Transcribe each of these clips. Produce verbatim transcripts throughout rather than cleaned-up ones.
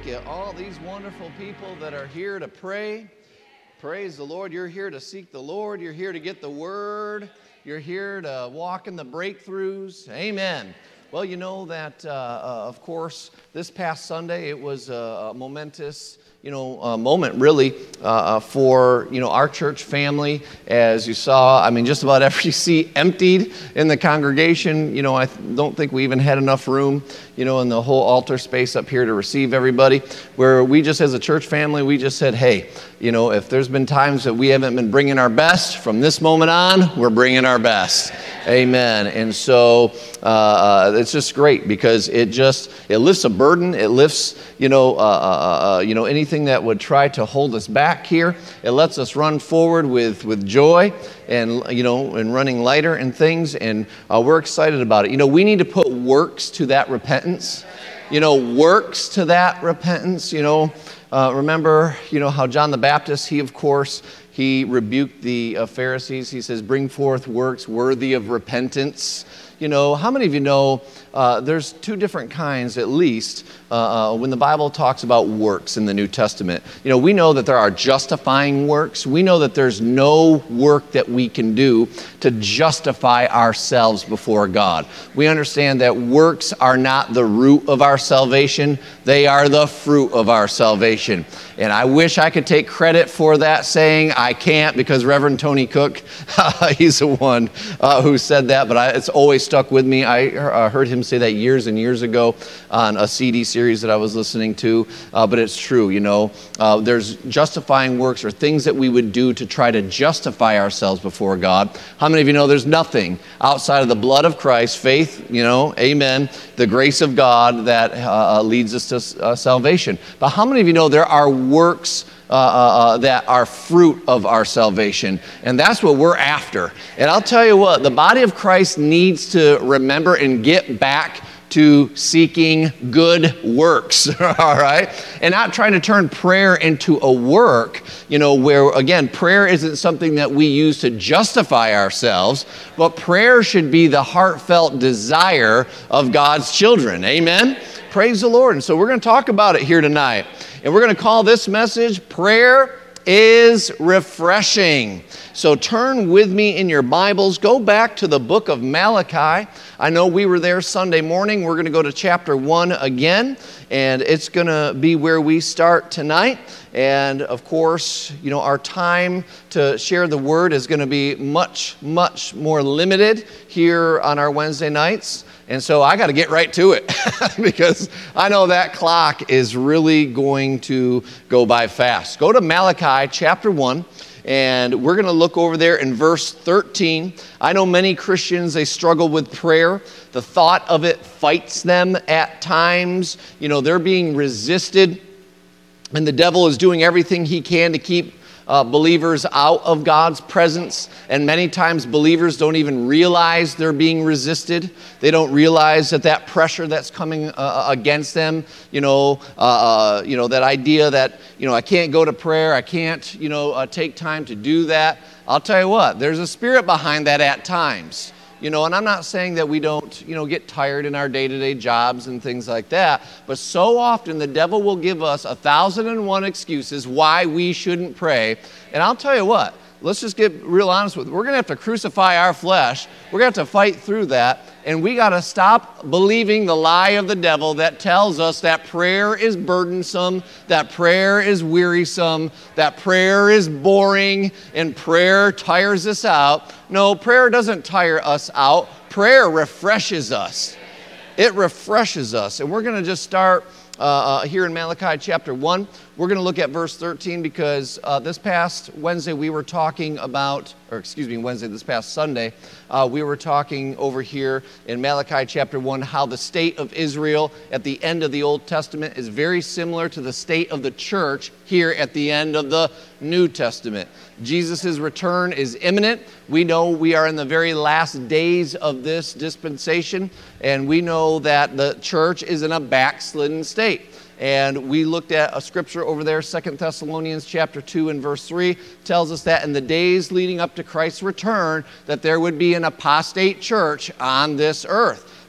look at all these wonderful people that are here to pray. Praise the Lord. You're here to seek the Lord. You're here to get the word. You're here to walk in the breakthroughs. Amen. Well, you know that, uh, uh, of course, this past Sunday, it was a, a momentous, you know, uh, moment, really, uh, for, you know, our church family. As you saw, I mean, just about every seat emptied in the congregation. You know, I th- don't think we even had enough room, you know, in the whole altar space up here to receive everybody, where we just, as a church family, we just said, hey, you know, if there's been times that we haven't been bringing our best, from this moment on, we're bringing our best. Amen. And so uh, it's just great because it just, it lifts a burden. It lifts, you know, uh, uh, uh, you know, anything that would try to hold us back here. It lets us run forward with, with joy and, you know, and running lighter and things. And uh, we're excited about it. You know, we need to put works to that repentance. You know, works to that repentance, you know. Uh, remember, you know, how John the Baptist, he, of course, he rebuked the uh, Pharisees. He says, bring forth works worthy of repentance. You know, how many of you know uh, there's two different kinds, at least, uh, uh, when the Bible talks about works in the New Testament. You know, we know that there are justifying works. We know that there's no work that we can do to justify ourselves before God. We understand that works are not the root of our salvation. They are the fruit of our salvation. And I wish I could take credit for that saying. I can't, because Reverend Tony Cook, he's the one uh, who said that, but I, it's always stuck with me. I uh, heard him say that years and years ago on a C D series that I was listening to, uh, but it's true, you know. Uh, there's justifying works or things that we would do to try to justify ourselves before God. How many of you know there's nothing outside of the blood of Christ, faith, you know, amen, the grace of God that uh, leads us to uh, salvation. But how many of you know there are works Uh, uh, uh, that are fruit of our salvation? And that's what we're after. And I'll tell you what, the body of Christ needs to remember and get back to seeking good works, all right? And not trying to turn prayer into a work, you know, where, again, prayer isn't something that we use to justify ourselves, but prayer should be the heartfelt desire of God's children. Amen? Praise the Lord. And so we're going to talk about it here tonight. And we're going to call this message, Prayer is Refreshing. So turn with me in your Bibles. Go back to the book of Malachi. I know we were there Sunday morning. We're going to go to chapter one again. And it's going to be where we start tonight. And of course, you know, our time to share the word is going to be much, much more limited here on our Wednesday nights. And so I got to get right to it because I know that clock is really going to go by fast. Go to Malachi chapter one, and we're going to look over there in verse thirteen. I know many Christians, they struggle with prayer. The thought of it fights them at times. You know, they're being resisted, and the devil is doing everything he can to keep Uh, believers out of God's presence, and many times believers don't even realize they're being resisted. They don't realize that that pressure that's coming uh, against them, you know, uh, uh, you know, that idea that, you know, I can't go to prayer, I can't, you know, uh, take time to do that. I'll tell you what, there's a spirit behind that at times. You know, and I'm not saying that we don't, you know, get tired in our day-to-day jobs and things like that, but so often the devil will give us a thousand and one excuses why we shouldn't pray. And I'll tell you what, let's just get real honest with it. We're going to have to crucify our flesh. We're going to have to fight through that, and we got to stop believing the lie of the devil that tells us that prayer is burdensome, that prayer is wearisome, that prayer is boring, and prayer tires us out. No, prayer doesn't tire us out. Prayer refreshes us. It refreshes us. And we're going to just start uh, uh, here in Malachi chapter one. We're going to look at verse thirteen because uh, this past Wednesday we were talking about, or excuse me, Wednesday, this past Sunday, uh, we were talking over here in Malachi chapter one how the state of Israel at the end of the Old Testament is very similar to the state of the church here at the end of the New Testament. Jesus' return is imminent. We know we are in the very last days of this dispensation, and we know that the church is in a backslidden state. And we looked at a scripture over there, Second Thessalonians chapter two and verse three, tells us that in the days leading up to Christ's return, that there would be an apostate church on this earth.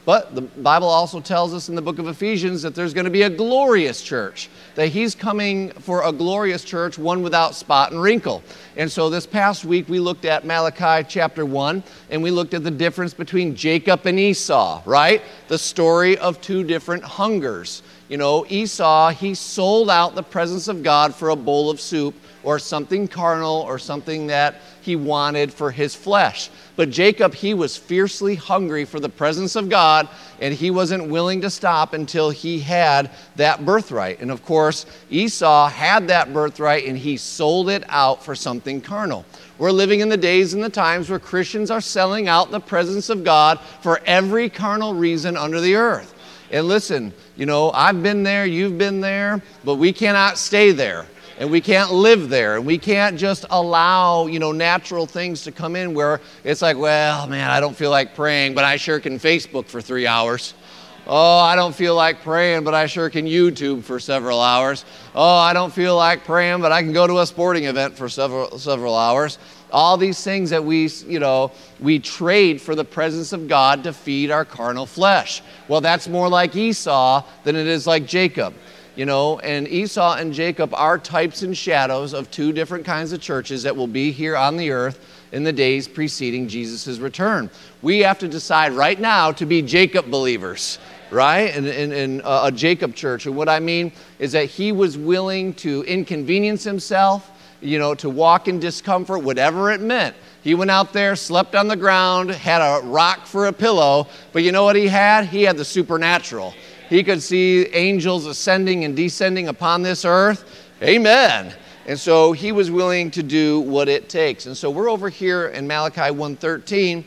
But the Bible also tells us in the book of Ephesians that there's going to be a glorious church, that he's coming for a glorious church, one without spot and wrinkle. And so this past week we looked at Malachi chapter one, and we looked at the difference between Jacob and Esau, right? The story of two different hungers. You know, Esau, he sold out the presence of God for a bowl of soup or something carnal or something that he wanted for his flesh. But Jacob, he was fiercely hungry for the presence of God, and he wasn't willing to stop until he had that birthright. And of course, Esau had that birthright, and he sold it out for something carnal. We're living in the days and the times where Christians are selling out the presence of God for every carnal reason under the earth. And listen, you know, I've been there, you've been there, but we cannot stay there. And we can't live there, and we can't just allow, you know, natural things to come in where it's like, well, man, I don't feel like praying, but I sure can Facebook for three hours. Oh, I don't feel like praying, but I sure can YouTube for several hours. Oh, I don't feel like praying, but I can go to a sporting event for several several hours. All these things that we, you know, we trade for the presence of God to feed our carnal flesh. Well, that's more like Esau than it is like Jacob. You know, and Esau and Jacob are types and shadows of two different kinds of churches that will be here on the earth in the days preceding Jesus' return. We have to decide right now to be Jacob believers, right? In, in, in a Jacob church. And what I mean is that he was willing to inconvenience himself, you know, to walk in discomfort, whatever it meant. He went out there, slept on the ground, had a rock for a pillow, but you know what he had? He had the supernatural. He could see angels ascending and descending upon this earth. Amen. And so he was willing to do what it takes. And so we're over here in Malachi one thirteen,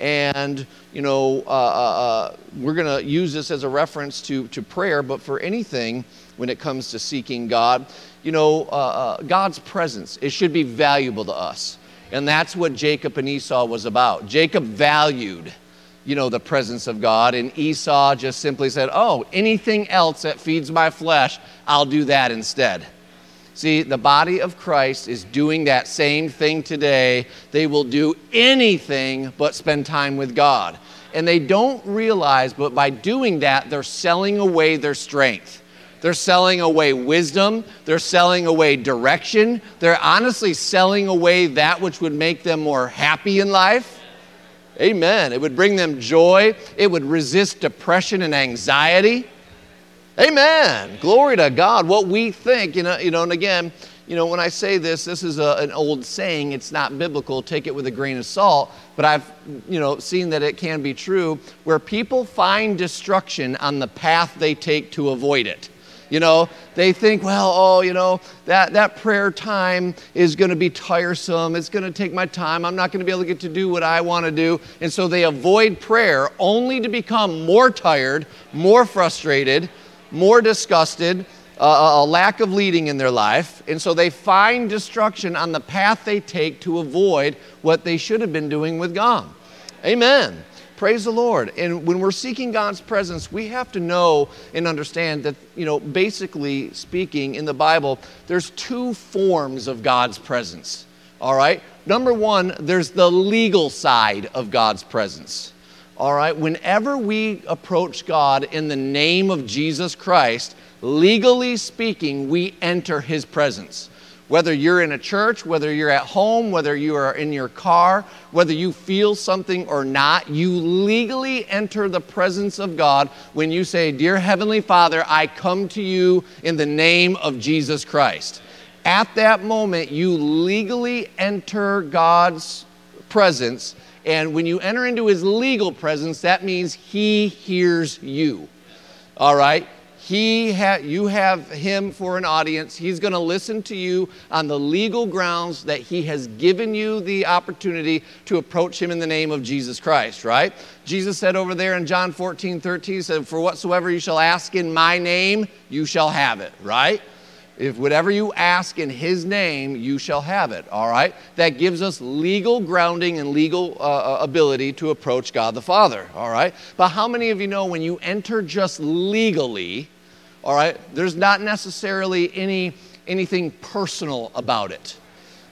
and you know uh, uh, we're going to use this as a reference to, to prayer, but for anything when it comes to seeking God, you know, uh, uh, God's presence, it should be valuable to us. And that's what Jacob and Esau was about. Jacob valued, you know, the presence of God, and Esau just simply said, oh, anything else that feeds my flesh, I'll do that instead. See, the body of Christ is doing that same thing today. They will do anything but spend time with God. And they don't realize, but by doing that, they're selling away their strength. They're selling away wisdom. They're selling away direction. They're honestly selling away that which would make them more happy in life. Amen. It would bring them joy. It would resist depression and anxiety. Amen. Glory to God. What we think, you know, you know, and again, you know, when I say this, this is a, an old saying. It's not biblical. Take it with a grain of salt. But I've, you know, seen that it can be true where people find destruction on the path they take to avoid it. You know, they think, well, oh, you know, that, that prayer time is going to be tiresome. It's going to take my time. I'm not going to be able to get to do what I want to do. And so they avoid prayer only to become more tired, more frustrated, more disgusted, uh, a lack of leading in their life. And so they find destruction on the path they take to avoid what they should have been doing with God. Amen. Praise the Lord. And when we're seeking God's presence, we have to know and understand that, you know, basically speaking in the Bible, there's two forms of God's presence. All right? Number one, there's the legal side of God's presence. All right? Whenever we approach God in the name of Jesus Christ, legally speaking, we enter his presence. Whether you're in a church, whether you're at home, whether you are in your car, whether you feel something or not, you legally enter the presence of God when you say, Dear Heavenly Father, I come to you in the name of Jesus Christ. At that moment, you legally enter God's presence, and when you enter into his legal presence, that means he hears you. All right? He ha- you have him for an audience. He's going to listen to you on the legal grounds that he has given you the opportunity to approach him in the name of Jesus Christ, right? Jesus said over there in John fourteen thirteen, he said, for whatsoever you shall ask in my name, you shall have it, right? If whatever you ask in his name, you shall have it, all right? That gives us legal grounding and legal uh, ability to approach God the Father, all right? But how many of you know when you enter just legally, all right, there's not necessarily any anything personal about it.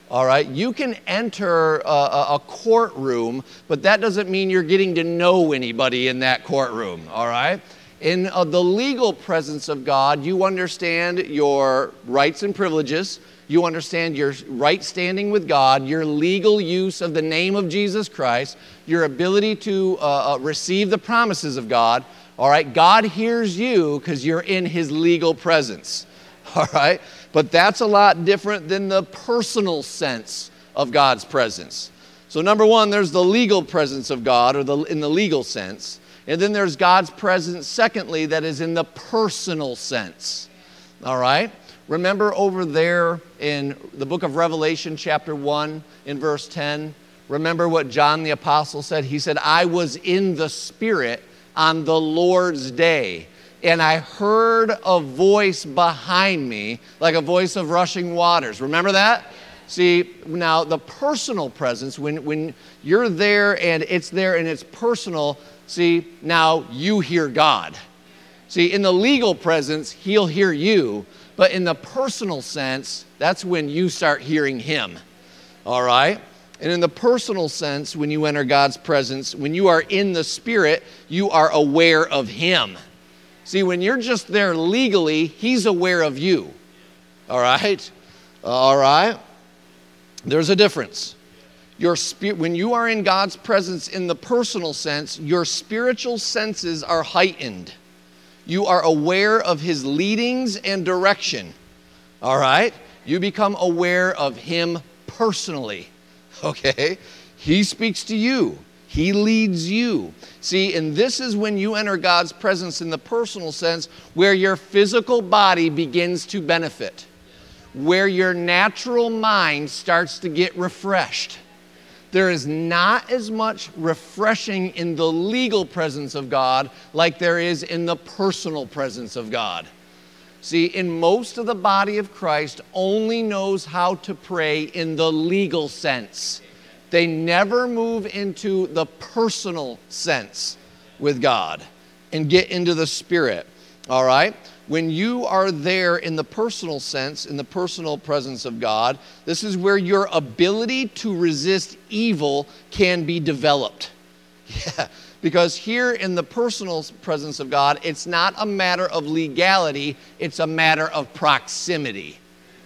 All right, you can enter a, a courtroom, but that doesn't mean you're getting to know anybody in that courtroom, all right? In uh, the legal presence of God, you understand your rights and privileges. You understand your right standing with God, your legal use of the name of Jesus Christ, your ability to uh, uh, receive the promises of God. All right, God hears you because you're in his legal presence. All right, but that's a lot different than the personal sense of God's presence. So number one, there's the legal presence of God, or the in the legal sense. And then there's God's presence, secondly, that is in the personal sense. All right? Remember over there in the book of Revelation, chapter one, in verse ten, remember what John the Apostle said? He said, I was in the Spirit on the Lord's day, and I heard a voice behind me, like a voice of rushing waters. Remember that? See, now the personal presence, when, when you're there and it's there and it's personal, see, now you hear God. See, in the legal presence, he'll hear you, but in the personal sense, that's when you start hearing him. All right? And in the personal sense, when you enter God's presence, when you are in the Spirit, you are aware of him. See, when you're just there legally, he's aware of you. All right? All right? There's a difference. Your spirit, when you are in God's presence in the personal sense, your spiritual senses are heightened. You are aware of his leadings and direction. All right? You become aware of him personally. Okay? He speaks to you. He leads you. See, and this is when you enter God's presence in the personal sense, where your physical body begins to benefit, where your natural mind starts to get refreshed. There is not as much refreshing in the legal presence of God like there is in the personal presence of God. See, in most of the body of Christ only knows how to pray in the legal sense. They never move into the personal sense with God and get into the Spirit, all right? When you are there in the personal sense, in the personal presence of God, this is where your ability to resist evil can be developed. Yeah, because here in the personal presence of God, it's not a matter of legality, it's a matter of proximity.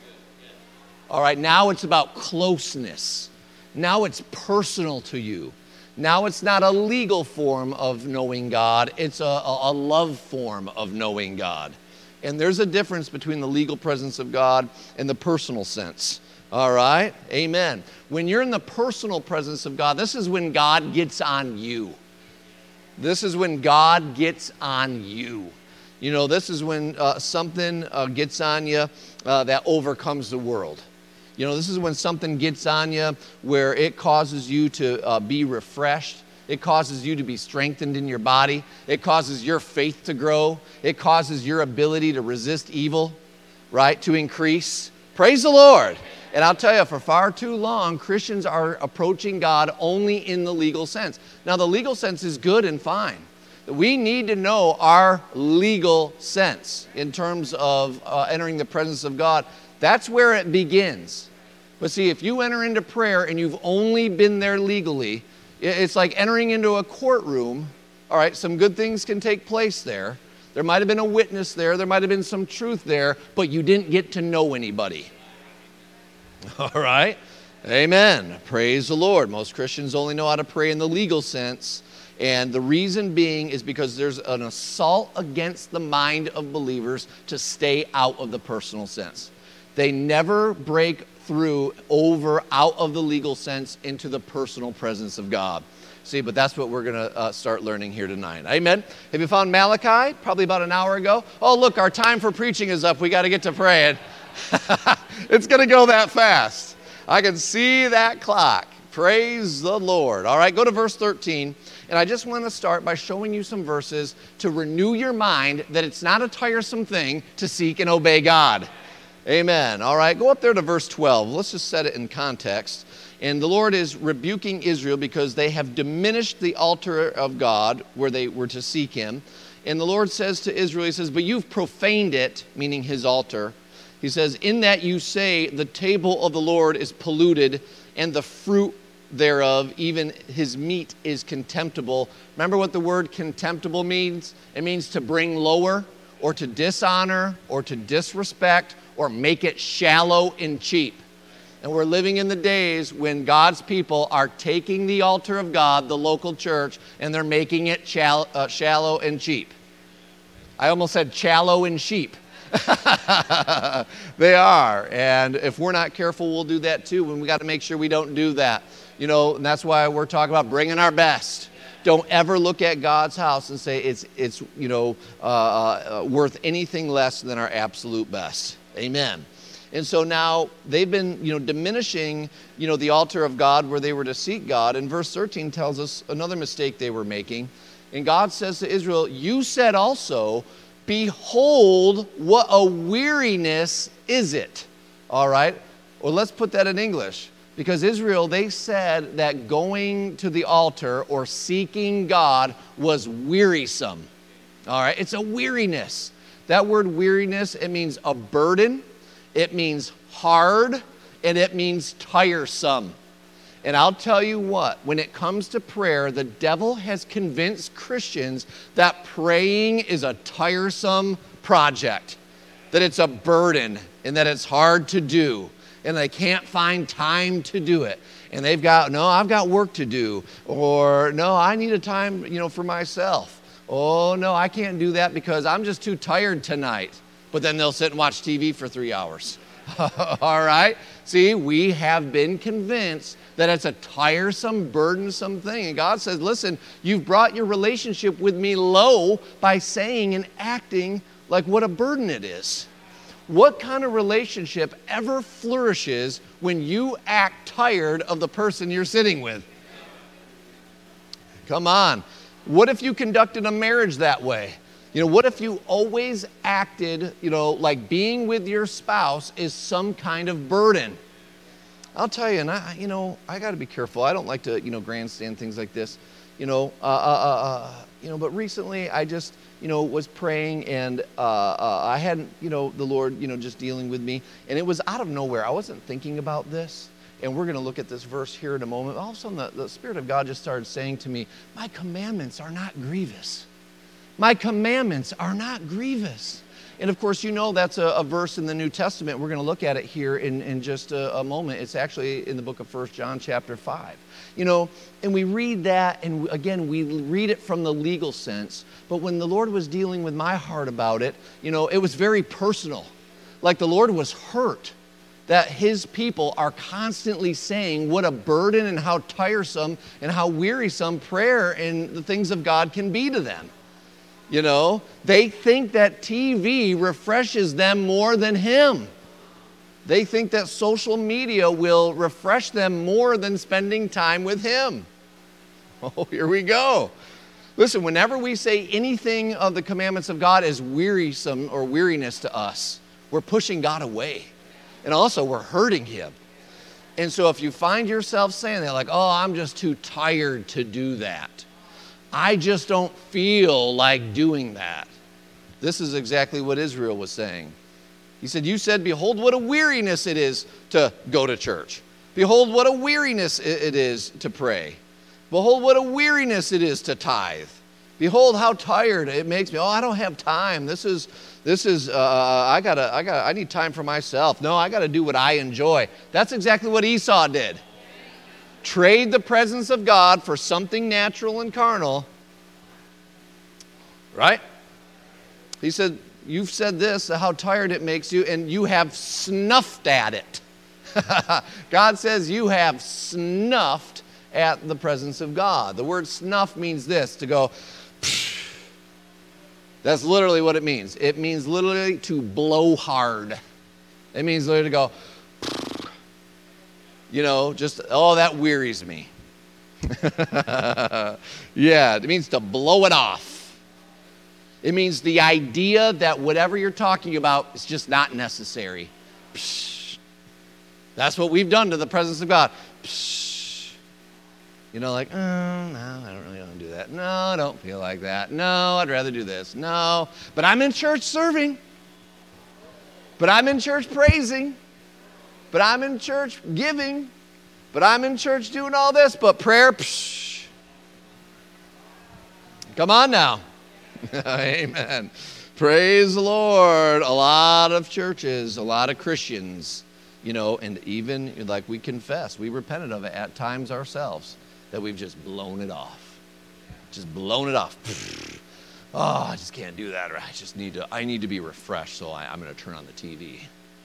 All right, now it's about closeness. Now it's personal to you. Now it's not a legal form of knowing God, it's a, a, a love form of knowing God. And there's a difference between the legal presence of God and the personal sense. All right? Amen. When you're in the personal presence of God, this is when God gets on you. This is when God gets on you. You know, this is when uh, something uh, gets on you uh, that overcomes the world. You know, this is when something gets on you where it causes you to uh, be refreshed. It causes you to be strengthened in your body. It causes your faith to grow. It causes your ability to resist evil, right, to increase. Praise the Lord. And I'll tell you, for far too long, Christians are approaching God only in the legal sense. Now, the legal sense is good and fine. We need to know our legal sense in terms of uh, entering the presence of God. That's where it begins. But see, if you enter into prayer and you've only been there legally, it's like entering into a courtroom. All right, some good things can take place there. There might have been a witness there. There might have been some truth there, but you didn't get to know anybody. All right? Amen. Praise the Lord. Most Christians only know how to pray in the legal sense, and the reason being is because there's an assault against the mind of believers to stay out of the personal sense. They never break through over out of the legal sense into the personal presence of God. See, but that's what we're going to uh, start learning here tonight. Amen. Have you found Malachi? Probably about an hour ago. Oh, look, our time for preaching is up. We got to get to praying. It's going to go that fast. I can see that clock. Praise the Lord. All right, go to verse thirteen. And I just want to start by showing you some verses to renew your mind that it's not a tiresome thing to seek and obey God. Amen. All right, go up there to verse twelve. Let's just set it in context. And the Lord is rebuking Israel because they have diminished the altar of God where they were to seek him. And the Lord says to Israel, he says, but you've profaned it, meaning his altar. He says, in that you say the table of the Lord is polluted and the fruit thereof, even his meat is contemptible. Remember what the word contemptible means? It means to bring lower or to dishonor or to disrespect or make it shallow and cheap. And we're living in the days when God's people are taking the altar of God, the local church, and they're making it shallow, uh, shallow and cheap. I almost said shallow and sheep. They are. And if we're not careful, we'll do that too. And we got to make sure we don't do that. You know, and that's why we're talking about bringing our best. Don't ever look at God's house and say it's, it's you know, uh, uh, worth anything less than our absolute best. Amen. And so now they've been, you know, diminishing, you know, the altar of God where they were to seek God. And verse thirteen tells us another mistake they were making. And God says to Israel, you said also, behold, what a weariness is it. All right. Well, let's put that in English. Because Israel, they said that going to the altar or seeking God was wearisome. All right, it's a weariness. That word weariness, it means a burden, it means hard, and it means tiresome. And I'll tell you what, when it comes to prayer, the devil has convinced Christians that praying is a tiresome project, that it's a burden, and that it's hard to do. And they can't find time to do it. And they've got, no, I've got work to do. Or, no, I need a time, you know, for myself. Oh, no, I can't do that because I'm just too tired tonight. But then they'll sit and watch T V for three hours. All right? See, we have been convinced that it's a tiresome, burdensome thing. And God says, listen, you've brought your relationship with me low by saying and acting like what a burden it is. What kind of relationship ever flourishes when you act tired of the person you're sitting with? Come on. What if you conducted a marriage that way? You know, what if you always acted, you know, like being with your spouse is some kind of burden? I'll tell you, and I, you know, I got to be careful. I don't like to, you know, grandstand things like this, you know, uh, uh, uh, you know, but recently I just, you know, was praying and uh, uh, I hadn't, you know, the Lord, you know, just dealing with me. And it was out of nowhere. I wasn't thinking about this. And we're going to look at this verse here in a moment. All of a sudden, the, the Spirit of God just started saying to me, my commandments are not grievous. My commandments are not grievous. And of course, you know that's a, a verse in the New Testament. We're going to look at it here in, in just a, a moment. It's actually in the book of First John chapter five. You know, and we read that, and again, we read it from the legal sense. But when the Lord was dealing with my heart about it, you know, it was very personal. Like the Lord was hurt that his people are constantly saying what a burden and how tiresome and how wearisome prayer and the things of God can be to them. You know, they think that T V refreshes them more than him. They think that social media will refresh them more than spending time with him. Oh, here we go. Listen, whenever we say anything of the commandments of God is wearisome or weariness to us, we're pushing God away. And also we're hurting him. And so if you find yourself saying that, like, oh, I'm just too tired to do that. I just don't feel like doing that. This is exactly what Israel was saying. He said, you said, behold, what a weariness it is to go to church. Behold, what a weariness it is to pray. Behold, what a weariness it is to tithe. Behold, how tired it makes me. Oh, I don't have time. This is, this is, uh, I gotta, I gotta, I need time for myself. No, I gotta do what I enjoy. That's exactly what Esau did. Trade the presence of God for something natural and carnal. Right? He said, you've said this, how tired it makes you, and you have snuffed at it. God says you have snuffed at the presence of God. The word snuff means this, to go, psh. That's literally what it means. It means literally to blow hard. It means literally to go, psh. You know, just, oh, that wearies me. Yeah, it means to blow it off. It means the idea that whatever you're talking about is just not necessary. Psh. That's what we've done to the presence of God. Psh. You know, like, oh, no, I don't really want to do that. No, I don't feel like that. No, I'd rather do this. No, but I'm in church serving. But I'm in church praising. But I'm in church giving. But I'm in church doing all this. But prayer, psh. Come on now. Amen. Praise the Lord. A lot of churches, a lot of Christians, you know, and even like we confess, we repented of it at times ourselves, that we've just blown it off. Just blown it off. Oh, I just can't do that. I just need to, I need to be refreshed, so I, I'm going to turn on the T V.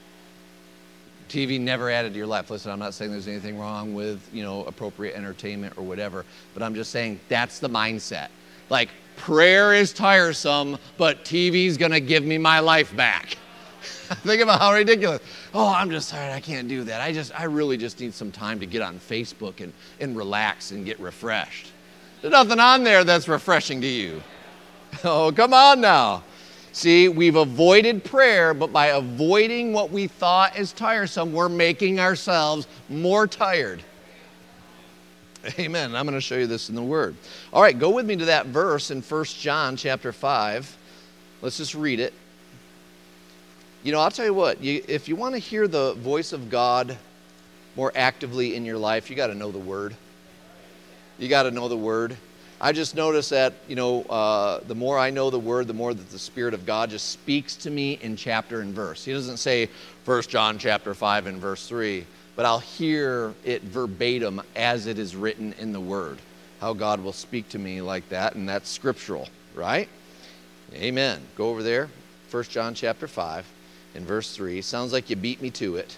T V never added to your life. Listen, I'm not saying there's anything wrong with, you know, appropriate entertainment or whatever, but I'm just saying that's the mindset. Like, prayer is tiresome, but T V's going to give me my life back. Think about how ridiculous. Oh, I'm just tired. I can't do that. I just, I really just need some time to get on Facebook and, and relax and get refreshed. There's nothing on there that's refreshing to you. Oh, come on now. See, we've avoided prayer, but by avoiding what we thought is tiresome, we're making ourselves more tired. Amen. I'm going to show you this in the Word. All right, go with me to that verse in First John chapter five. Let's just read it. You know, I'll tell you what, you, if you want to hear the voice of God more actively in your life, you got to know the Word. You got to know the Word. I just noticed that, you know, uh, the more I know the Word, the more that the Spirit of God just speaks to me in chapter and verse. He doesn't say First John chapter five and verse three, but I'll hear it verbatim as it is written in the Word. How God will speak to me like that, and that's scriptural, right? Amen. Go over there, First John chapter five and verse three. Sounds like you beat me to it.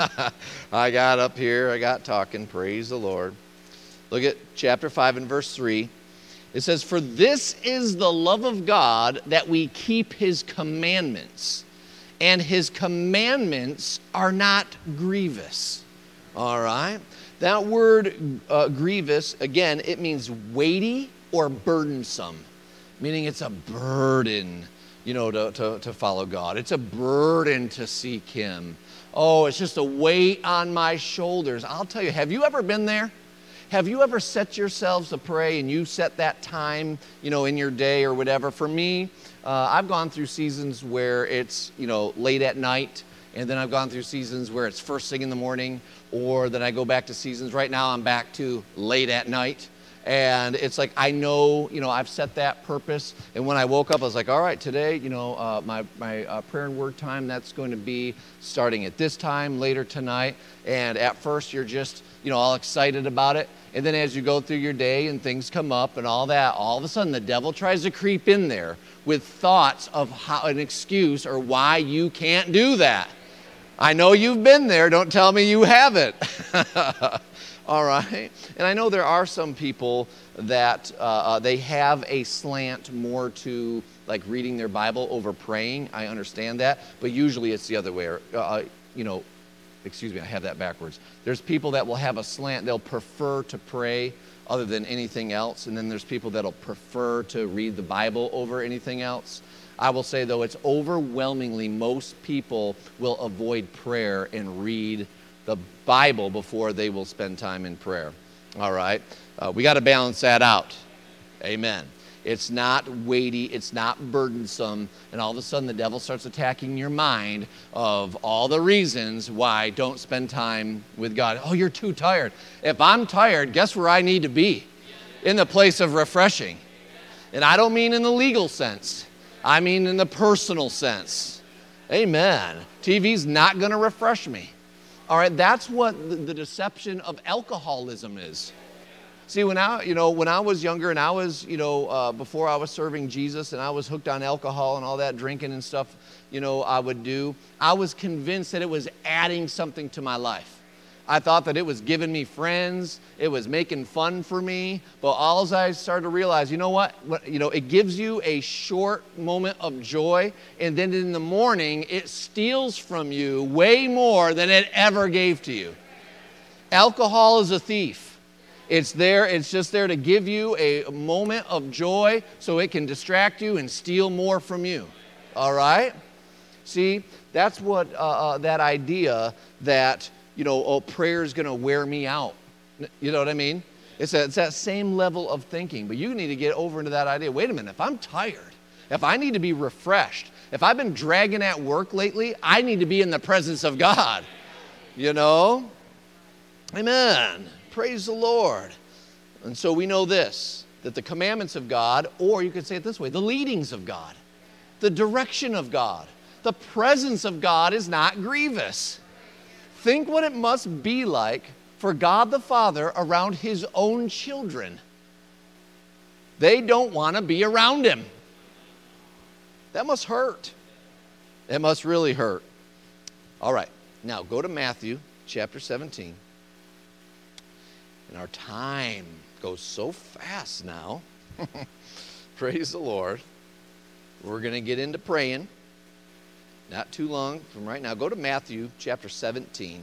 I got up here, I got talking, praise the Lord. Look at chapter five and verse three. It says, "For this is the love of God, that we keep his commandments. And his commandments are not grievous." All right? That word uh, grievous, again, it means weighty or burdensome. Meaning it's a burden, you know, to, to, to follow God. It's a burden to seek him. Oh, it's just a weight on my shoulders. I'll tell you, have you ever been there? Have you ever set yourselves to pray and you set that time, you know, in your day or whatever? For me, uh, I've gone through seasons where it's, you know, late at night, and then I've gone through seasons where it's first thing in the morning, or then I go back to seasons. Right now I'm back to late at night. And it's like, I know, you know, I've set that purpose. And when I woke up, I was like, all right, today, you know, uh, my, my uh, prayer and word time, that's going to be starting at this time, later tonight. And at first, you're just, you know, all excited about it. And then as you go through your day and things come up and all that, all of a sudden the devil tries to creep in there with thoughts of how an excuse or why you can't do that. I know you've been there. Don't tell me you haven't. All right. And I know there are some people that uh, uh, they have a slant more to like reading their Bible over praying. I understand that. But usually it's the other way. Uh, you know, excuse me, I have that backwards. There's people that will have a slant. They'll prefer to pray other than anything else. And then there's people that'll prefer to read the Bible over anything else. I will say, though, it's overwhelmingly most people will avoid prayer and read the Bible before they will spend time in prayer. All right? Uh, we got to balance that out. Amen. It's not weighty. It's not burdensome. And all of a sudden, the devil starts attacking your mind of all the reasons why don't spend time with God. Oh, you're too tired. If I'm tired, guess where I need to be? In the place of refreshing. And I don't mean in the legal sense. I mean in the personal sense. Amen. T V's not going to refresh me. All right, that's what the, the deception of alcoholism is. See, when I, you know, when I was younger and I was, you know, uh, before I was serving Jesus and I was hooked on alcohol and all that drinking and stuff, you know, I would do, I was convinced that it was adding something to my life. I thought that it was giving me friends, it was making fun for me, but all I started to realize, you know what, you know, it gives you a short moment of joy, and then in the morning, it steals from you way more than it ever gave to you. Alcohol is a thief. It's there, it's just there to give you a moment of joy so it can distract you and steal more from you. All right? See, that's what, uh, uh, that idea that, you know, oh, prayer is going to wear me out. You know what I mean? It's, a, it's that same level of thinking. But you need to get over into that idea. Wait a minute, if I'm tired, If I need to be refreshed, if I've been dragging at work lately, I need to be in the presence of God, you know? Amen. Praise the Lord. And so we know this, that the commandments of God, or you could say it this way, the leadings of God, the direction of God, the presence of God is not grievous. Think what it must be like for God the Father around his own children. They don't want to be around him. That must hurt. It must really hurt. All right, now go to Matthew chapter seventeen. And our time goes so fast now. Praise the Lord. We're going to get into praying. Not too long from right now. Go to Matthew chapter seventeen.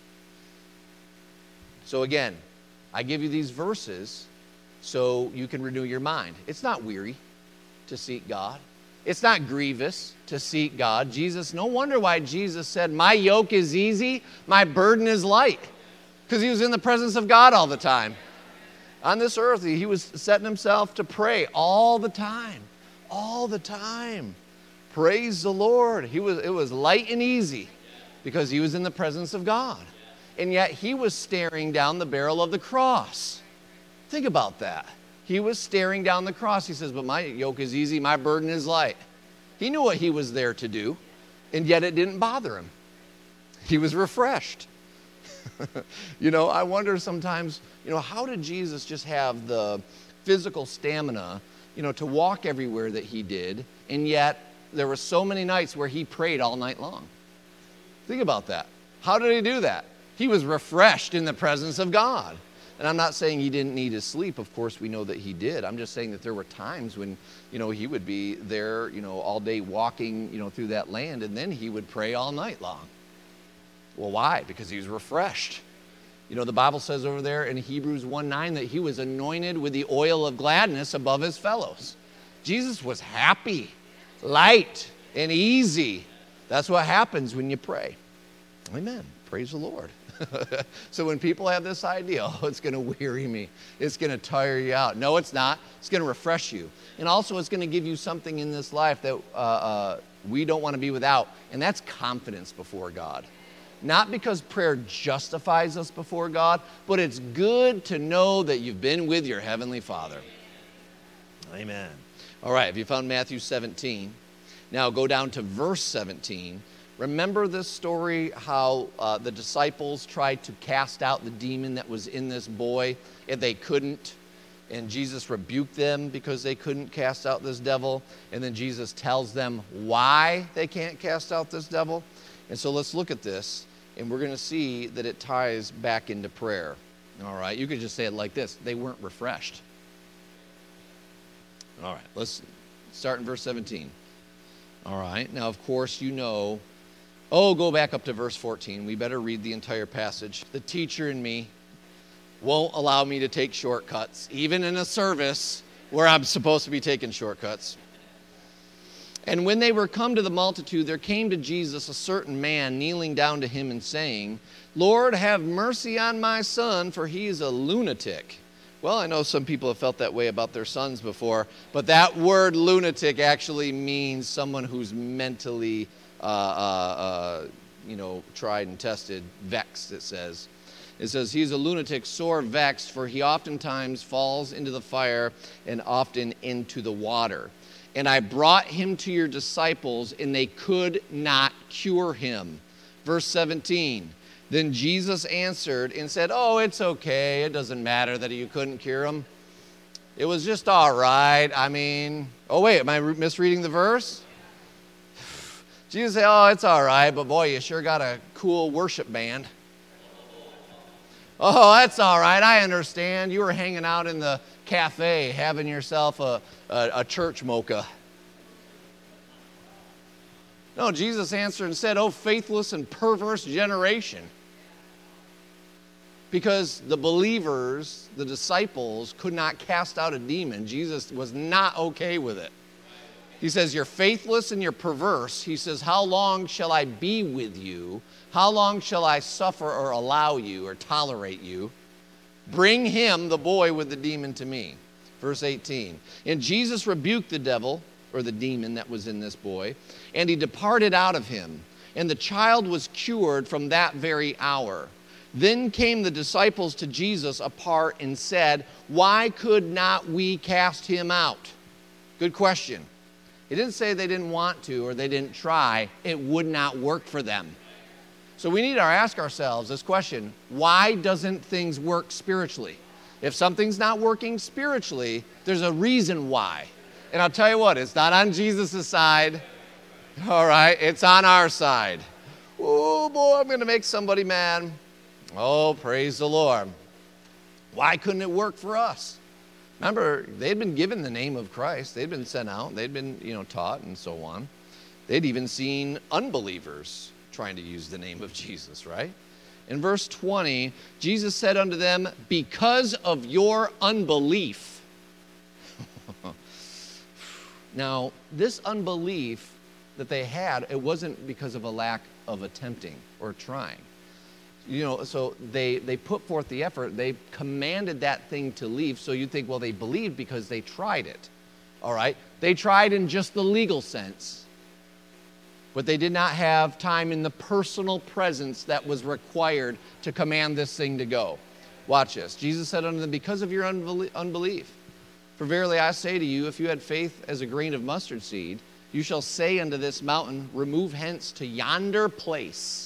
So again, I give you these verses so you can renew your mind. It's not weary to seek God. It's not grievous to seek God. Jesus, no wonder why Jesus said, my yoke is easy, my burden is light. Because he was in the presence of God all the time. On this earth, he was setting himself to pray all the time. All the time. Praise the Lord. He was, it was light and easy because he was in the presence of God. And yet he was staring down the barrel of the cross. Think about that. He was staring down the cross. He says, but my yoke is easy, my burden is light. He knew what he was there to do, and yet it didn't bother him. He was refreshed. You know, I wonder sometimes, you know, how did Jesus just have the physical stamina, you know, to walk everywhere that he did, and yet there were so many nights where he prayed all night long? Think about that. How did he do that? He was refreshed in the presence of God. And I'm not saying he didn't need his sleep. Of course, we know that he did. I'm just saying that there were times when, you know, he would be there, you know, all day walking, you know, through that land, and then he would pray all night long. Well, why? Because he was refreshed. You know, the Bible says over there in Hebrews one nine that he was anointed with the oil of gladness above his fellows. Jesus was happy, light, and easy. That's what happens when you pray. Amen. Praise the Lord. So when people have this idea, oh, it's going to weary me, it's going to tire you out. No, it's not. It's going to refresh you. And also it's going to give you something in this life that uh, uh, we don't want to be without, and that's confidence before God. Not because prayer justifies us before God, but it's good to know that you've been with your Heavenly Father. Amen. All right, have you found Matthew seventeen? Now go down to verse seventeen. Remember this story, how uh, the disciples tried to cast out the demon that was in this boy, and they couldn't. And Jesus rebuked them because they couldn't cast out this devil. And then Jesus tells them why they can't cast out this devil. And so let's look at this, and we're going to see that it ties back into prayer. All right, you could just say it like this. They weren't refreshed. All right, let's start in verse seventeen. All right, now, of course, you know... Oh, go back up to verse fourteen. We better read the entire passage. The teacher in me won't allow me to take shortcuts, even in a service where I'm supposed to be taking shortcuts. And when they were come to the multitude, there came to Jesus a certain man, kneeling down to him and saying, Lord, have mercy on my son, for he is a lunatic. Well, I know some people have felt that way about their sons before, but that word lunatic actually means someone who's mentally Uh, uh, uh, you know, tried and tested, vexed, it says. It says, he's a lunatic, sore vexed, for he oftentimes falls into the fire and often into the water. And I brought him to your disciples, and they could not cure him. Verse seventeen, then Jesus answered and said, oh, it's okay. It doesn't matter that you couldn't cure him. It was just all right. I mean, oh, wait, am I misreading the verse? Jesus said, oh, it's all right, but boy, you sure got a cool worship band. Oh, that's all right. I understand. You were hanging out in the cafe having yourself a, a, a church mocha. No, Jesus answered and said, oh, faithless and perverse generation. Because the believers, the disciples, could not cast out a demon. Jesus was not okay with it. He says, you're faithless and you're perverse. He says, how long shall I be with you? How long shall I suffer or allow you or tolerate you? Bring him, the boy with the demon, to me. Verse eighteen, and Jesus rebuked the devil, or the demon that was in this boy, and he departed out of him. And the child was cured from that very hour. Then came the disciples to Jesus apart and said, "Why could not we cast him out?" Good question. He didn't say they didn't want to or they didn't try. It would not work for them. So we need to ask ourselves this question: why doesn't things work spiritually? If something's not working spiritually, there's a reason why. And I'll tell you what, it's not on Jesus' side. All right, it's on our side. Oh boy, I'm going to make somebody mad. Oh, praise the Lord. Why couldn't it work for us? Remember, they'd been given the name of Christ. They'd been sent out. They'd been, you know, taught and so on. They'd even seen unbelievers trying to use the name of Jesus, right? In verse twenty, Jesus said unto them, "Because of your unbelief." Now, this unbelief that they had, it wasn't because of a lack of attempting or trying. You know, so they, they put forth the effort. They commanded that thing to leave. So you think, well, they believed because they tried it. All right? They tried in just the legal sense. But they did not have time in the personal presence that was required to command this thing to go. Watch this. Jesus said unto them, "Because of your unbelief. For verily I say to you, if you had faith as a grain of mustard seed, you shall say unto this mountain, remove hence to yonder place,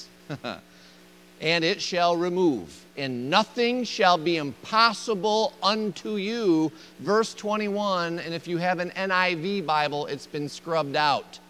and it shall remove, and nothing shall be impossible unto you." Verse twenty-one, and if you have an N I V Bible, it's been scrubbed out.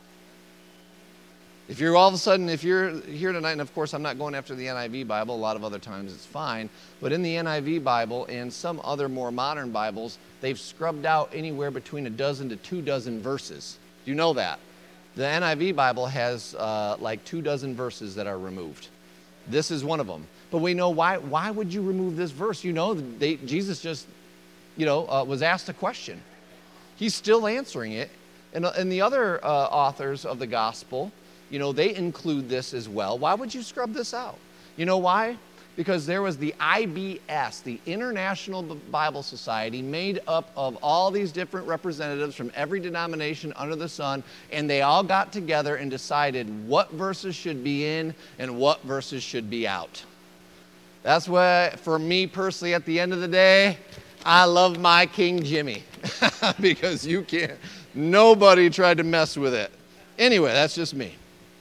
If you're all of a sudden, if you're here tonight, and of course I'm not going after the N I V Bible, a lot of other times it's fine, but in the N I V Bible and some other more modern Bibles, they've scrubbed out anywhere between a dozen to two dozen verses. Do you know that? The N I V Bible has uh, like two dozen verses that are removed. This is one of them. But we know why. Why would you remove this verse? You know, they, Jesus just, you know, uh, was asked a question. He's still answering it. And, uh, and the other uh, authors of the gospel, you know, they include this as well. Why would you scrub this out? You know why? Because there was the I B S, the International Bible Society, made up of all these different representatives from every denomination under the sun, and they all got together and decided what verses should be in and what verses should be out. That's why, for me personally, at the end of the day, I love my King Jimmy because you can't, nobody tried to mess with it. Anyway, that's just me.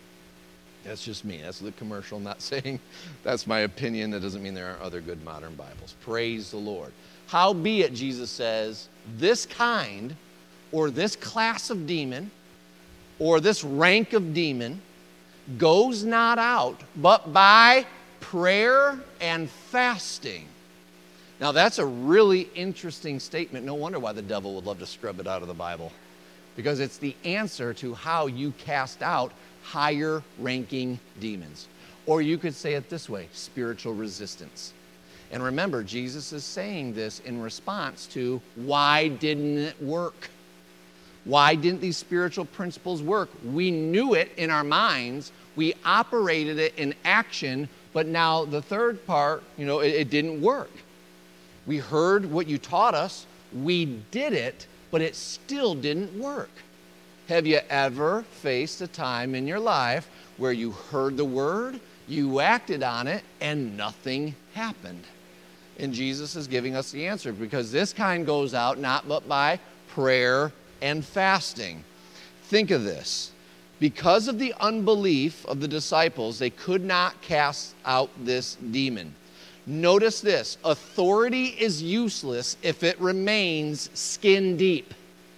That's just me. That's the commercial. I'm not saying that's my opinion. That doesn't mean there aren't other good modern Bibles. Praise the Lord. Howbeit, Jesus says, this kind or this class of demon or this rank of demon goes not out but by prayer and fasting. Now, that's a really interesting statement. No wonder why the devil would love to scrub it out of the Bible, because it's the answer to how you cast out higher ranking demons. Or you could say it this way, spiritual resistance. And remember, Jesus is saying this in response to why didn't it work? Why didn't these spiritual principles work? We knew it in our minds. We operated it in action, but now the third part, you know, it, it didn't work. We heard what you taught us. We did it, but it still didn't work. Have you ever faced a time in your life where you heard the word, you acted on it, and nothing happened? And Jesus is giving us the answer, because this kind goes out not but by prayer and fasting. Think of this. Because of the unbelief of the disciples, they could not cast out this demon. Notice this. Authority is useless if it remains skin deep.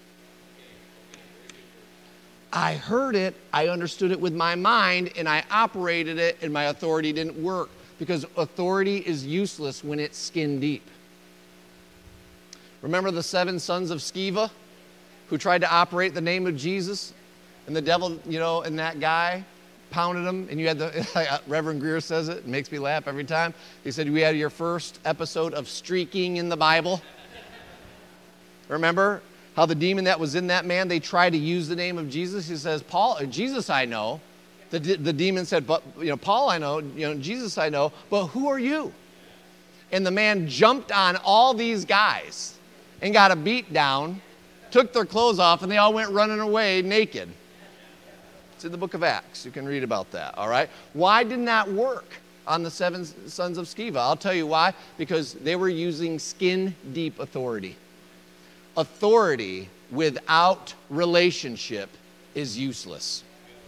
I heard it, I understood it with my mind, and I operated it, and my authority didn't work, because authority is useless when it's skin deep. Remember the seven sons of Sceva who tried to operate the name of Jesus, and the devil, you know, and that guy pounded them, and you had the, Reverend Greer says it, it makes me laugh every time. He said, we had your first episode of streaking in the Bible. Remember how the demon that was in that man, they tried to use the name of Jesus? He says, Paul, Jesus I know. The, the demon said, but, you know, Paul I know, you know, Jesus I know, but who are you? And the man jumped on all these guys and got a beat down took their clothes off, and they all went running away naked. It's in the book of Acts. You can read about that, all right? Why didn't that work on the seven sons of Sceva? I'll tell you why. Because they were using skin-deep authority. Authority without relationship is useless.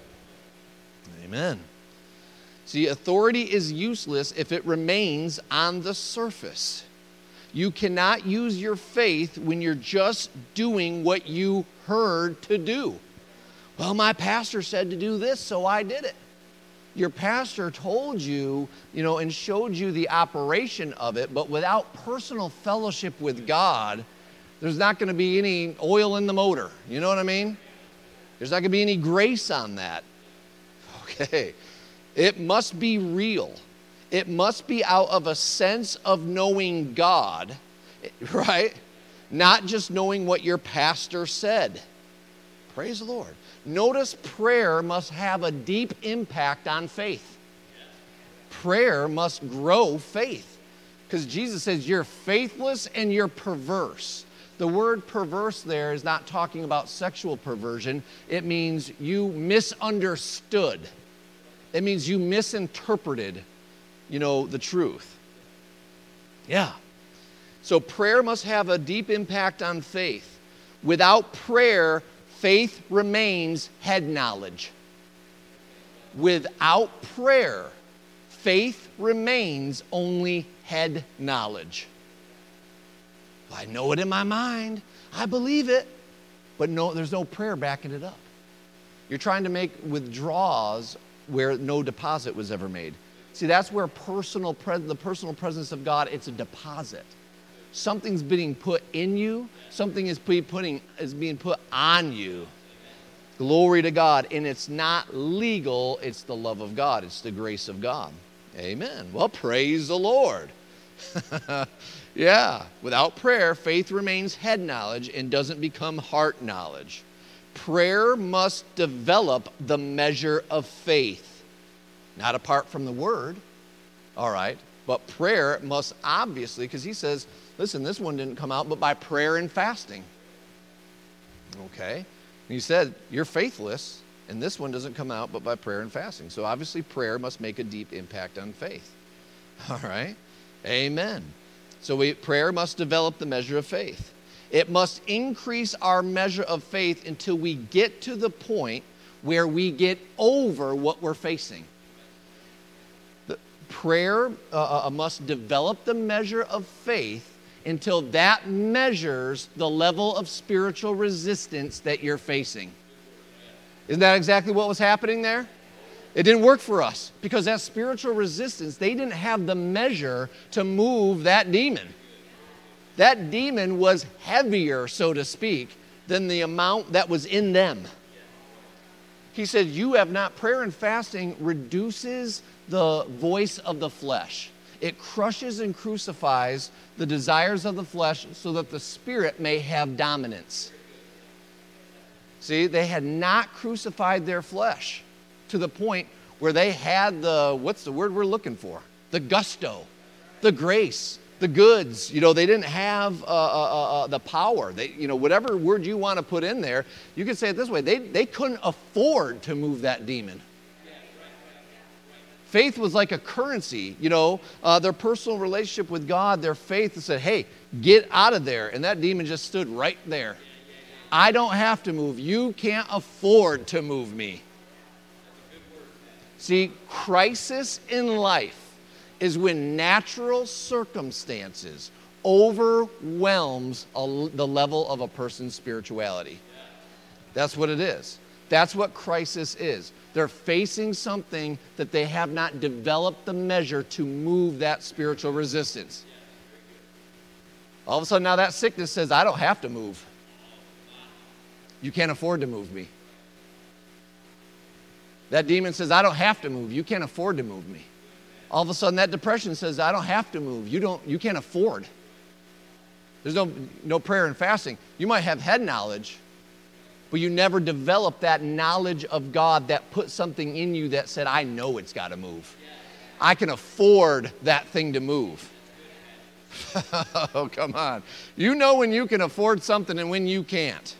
Amen. See, authority is useless if it remains on the surface. You cannot use your faith when you're just doing what you heard to do. Well, my pastor said to do this, so I did it. Your pastor told you, you know, and showed you the operation of it, but without personal fellowship with God, there's not going to be any oil in the motor. You know what I mean? There's not going to be any grace on that. Okay. It must be real. It must be out of a sense of knowing God, right? Not just knowing what your pastor said. Praise the Lord. Notice prayer must have a deep impact on faith. Prayer must grow faith. Because Jesus says you're faithless and you're perverse. The word perverse there is not talking about sexual perversion. It means you misunderstood. It means you misinterpreted, you know, the truth. Yeah. So prayer must have a deep impact on faith. Without prayer, faith remains head knowledge. Without prayer, faith remains only head knowledge. I know it in my mind. I believe it. But no, there's no prayer backing it up. You're trying to make withdrawals where no deposit was ever made. See, that's where personal pre- the personal presence of God, it's a deposit. Something's being put in you. Something is, be putting, is being put on you. Glory to God. And it's not legal. It's the love of God. It's the grace of God. Amen. Well, praise the Lord. Yeah. Without prayer, faith remains head knowledge and doesn't become heart knowledge. Prayer must develop the measure of faith. Not apart from the word. All right. But prayer must obviously, because he says, listen, this one didn't come out but by prayer and fasting. Okay. And he said, you're faithless, and this one doesn't come out but by prayer and fasting. So obviously prayer must make a deep impact on faith. All right. Amen. So we, prayer must develop the measure of faith. It must increase our measure of faith until we get to the point where we get over what we're facing. The prayer uh, uh, must develop the measure of faith until that measures the level of spiritual resistance that you're facing. Isn't that exactly what was happening there? It didn't work for us because that spiritual resistance, they didn't have the measure to move that demon. That demon was heavier, so to speak, than the amount that was in them. He said, you have not, prayer and fasting reduces the voice of the flesh. It crushes and crucifies the desires of the flesh so that the spirit may have dominance. See, they had not crucified their flesh to the point where they had the, what's the word we're looking for? The gusto, the grace, the goods. You know, they didn't have uh, uh, uh, the power. They, you know, whatever word you want to put in there, you could say it this way. They, they couldn't afford to move that demon. Faith was like a currency, you know, uh, their personal relationship with God, their faith that said, hey, get out of there. And that demon just stood right there. I don't have to move. You can't afford to move me. See, crisis in life is when natural circumstances overwhelms a, the level of a person's spirituality. That's what it is. That's what crisis is. They're facing something that they have not developed the measure to move that spiritual resistance. All of a sudden now that sickness says, I don't have to move. You can't afford to move me. That demon says, I don't have to move. You can't afford to move me. All of a sudden, that depression says, I don't have to move. You don't. You can't afford. There's no, no prayer and fasting. You might have head knowledge, but you never develop that knowledge of God that put something in you that said, I know it's got to move. I can afford that thing to move. Oh, come on. You know when you can afford something and when you can't.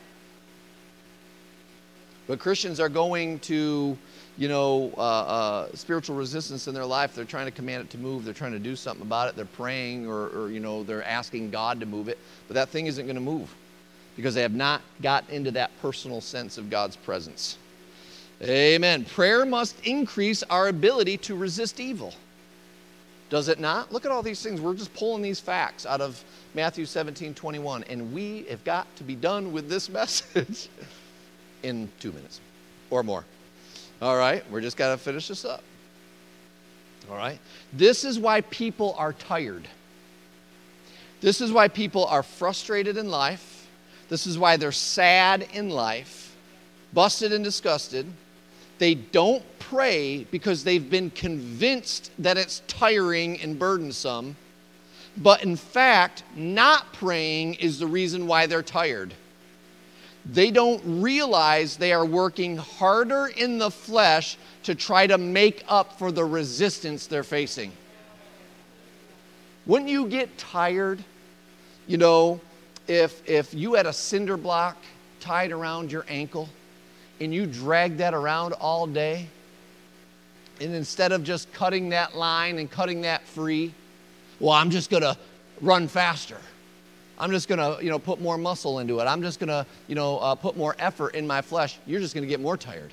But Christians are going to, you know, uh, uh, spiritual resistance in their life. They're trying to command it to move. They're trying to do something about it. They're praying or, or you know, they're asking God to move it. But that thing isn't going to move because they have not got into that personal sense of God's presence. Amen. Prayer must increase our ability to resist evil. Does it not? Look at all these things. We're just pulling these facts out of Matthew seventeen twenty-one. And we have got to be done with this message in two minutes or more. All right? We're just got to finish this up. All right? This is why people are tired. This is why people are frustrated in life. This is why they're sad in life, busted and disgusted. They don't pray because they've been convinced that it's tiring and burdensome. But in fact, not praying is the reason why they're tired. They don't realize they are working harder in the flesh to try to make up for the resistance they're facing. Wouldn't you get tired, you know, if, if you had a cinder block tied around your ankle and you dragged that around all day, and instead of just cutting that line and cutting that free, well, I'm just going to run faster. I'm just going to, you know, put more muscle into it. I'm just going to, you know, uh, put more effort in my flesh. You're just going to get more tired.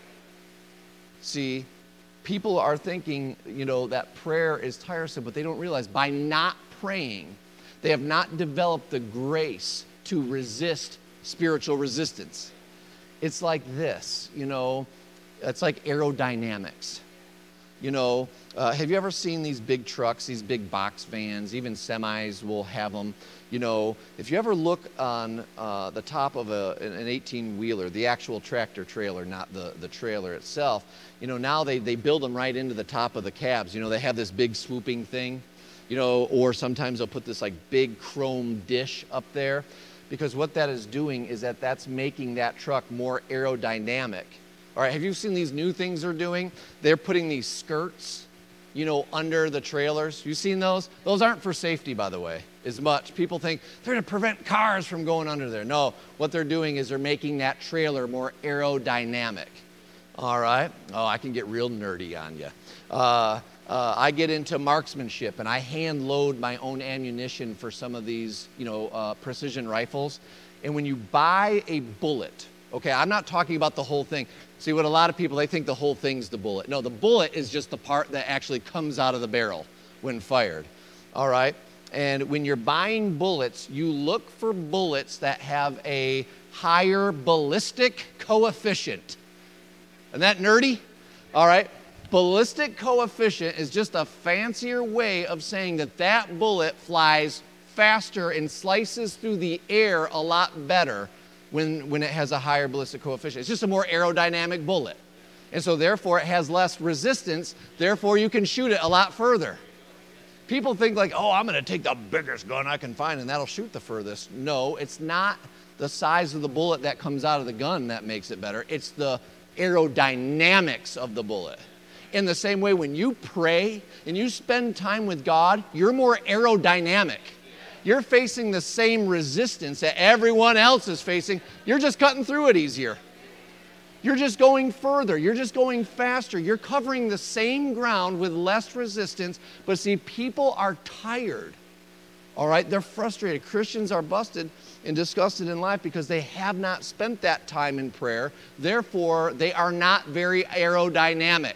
See, people are thinking, you know, that prayer is tiresome, but they don't realize by not praying, they have not developed the grace to resist spiritual resistance. It's like this, you know, it's like aerodynamics. You know, uh, have you ever seen these big trucks, these big box vans, even semis will have them. You know, if you ever look on uh, the top of a, an eighteen-wheeler, the actual tractor trailer, not the, the trailer itself, you know, now they, they build them right into the top of the cabs. You know, they have this big swooping thing, you know, or sometimes they'll put this like big chrome dish up there, because what that is doing is that that's making that truck more aerodynamic. All right, have you seen these new things they're doing? They're putting these skirts, you know, under the trailers. You seen those? Those aren't for safety, by the way, as much. People think they're going to prevent cars from going under there. No, what they're doing is they're making that trailer more aerodynamic. All right? Oh, I can get real nerdy on you. Uh, uh, I get into marksmanship, and I hand load my own ammunition for some of these, you know, uh, precision rifles. And when you buy a bullet, okay, I'm not talking about the whole thing. See, what a lot of people, they think the whole thing's the bullet. No, the bullet is just the part that actually comes out of the barrel when fired. All right? And when you're buying bullets, you look for bullets that have a higher ballistic coefficient. Isn't that nerdy? All right? Ballistic coefficient is just a fancier way of saying that that bullet flies faster and slices through the air a lot better when, when it has a higher ballistic coefficient. It's just a more aerodynamic bullet. And so therefore it has less resistance, therefore you can shoot it a lot further. People think like, oh, I'm going to take the biggest gun I can find and that'll shoot the furthest. No, it's not the size of the bullet that comes out of the gun that makes it better. It's the aerodynamics of the bullet. In the same way, when you pray and you spend time with God, you're more aerodynamic. You're facing the same resistance that everyone else is facing. You're just cutting through it easier. You're just going further. You're just going faster. You're covering the same ground with less resistance. But see, people are tired. All right? They're frustrated. Christians are busted and disgusted in life because they have not spent that time in prayer. Therefore, they are not very aerodynamic.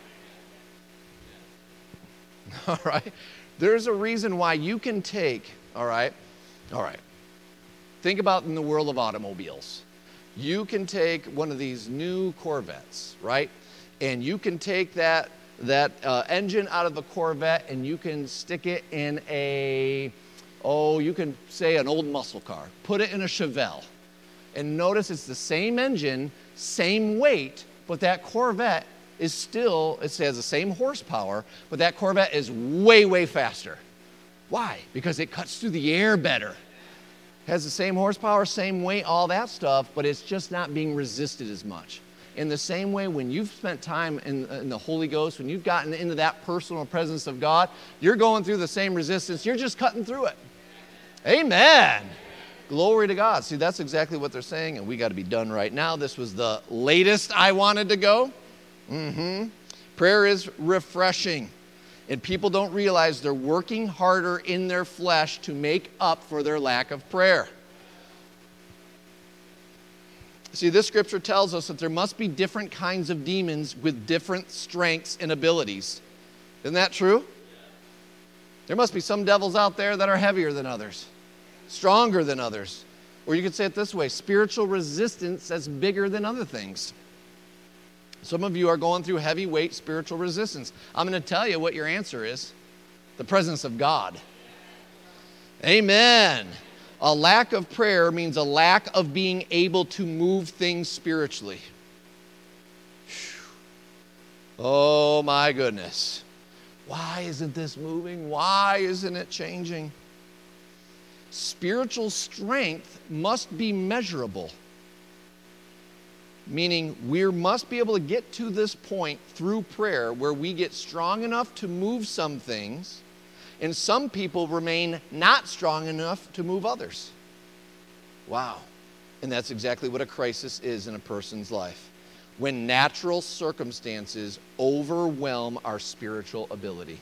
All right? There's a reason why you can take, all right? All right. Think about in the world of automobiles. You can take one of these new Corvettes, right? And you can take that, that uh, engine out of the Corvette and you can stick it in a, oh, you can say an old muscle car. Put it in a Chevelle. And notice it's the same engine, same weight, but that Corvette is still, it has the same horsepower, but that Corvette is way, way faster. Why? Because it cuts through the air better. Has the same horsepower, same weight, all that stuff, but it's just not being resisted as much. In the same way, when you've spent time in, in the Holy Ghost, when you've gotten into that personal presence of God, you're going through the same resistance. You're just cutting through it. Amen. Glory to God. See, that's exactly what they're saying, and we got to be done right now. This was the latest I wanted to go. Mm-hmm. Prayer is refreshing, and people don't realize they're working harder in their flesh to make up for their lack of prayer. See, this scripture tells us that there must be different kinds of demons with different strengths and abilities. Isn't that true? There must be some devils out there that are heavier than others, stronger than others. Or you could say it this way, spiritual resistance that's bigger than other things. Some of you are going through heavyweight spiritual resistance. I'm going to tell you what your answer is. The presence of God. Amen. A lack of prayer means a lack of being able to move things spiritually. Oh my goodness. Why isn't this moving? Why isn't it changing? Spiritual strength must be measurable. Meaning we must be able to get to this point through prayer where we get strong enough to move some things, and some people remain not strong enough to move others. Wow. And that's exactly what a crisis is in a person's life. When natural circumstances overwhelm our spiritual ability.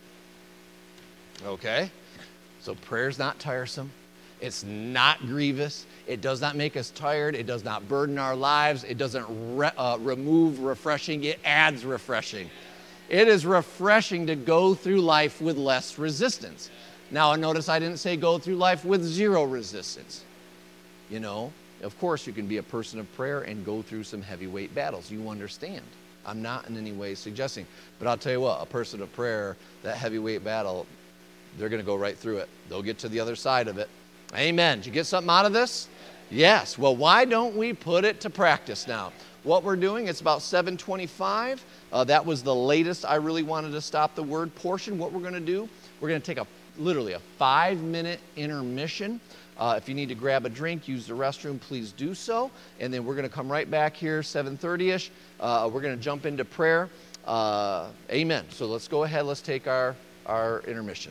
Okay? So prayer's not tiresome. It's not grievous. It does not make us tired. It does not burden our lives. It doesn't re- uh, remove refreshing. It adds refreshing. It is refreshing to go through life with less resistance. Now, notice I didn't say go through life with zero resistance. You know, of course you can be a person of prayer and go through some heavyweight battles. You understand. I'm not in any way suggesting. But I'll tell you what, a person of prayer, that heavyweight battle, they're going to go right through it. They'll get to the other side of it. Amen. Did you get something out of this? Yes. Well, why don't we put it to practice now? What we're doing, it's about seven twenty-five. Uh, that was the latest I really wanted to stop the word portion. What we're going to do, we're going to take a literally a five-minute intermission. Uh, if you need to grab a drink, use the restroom, please do so. And then we're going to come right back here, seven thirty-ish. Uh, we're going to jump into prayer. Uh, amen. So let's go ahead. Let's take our, our intermission.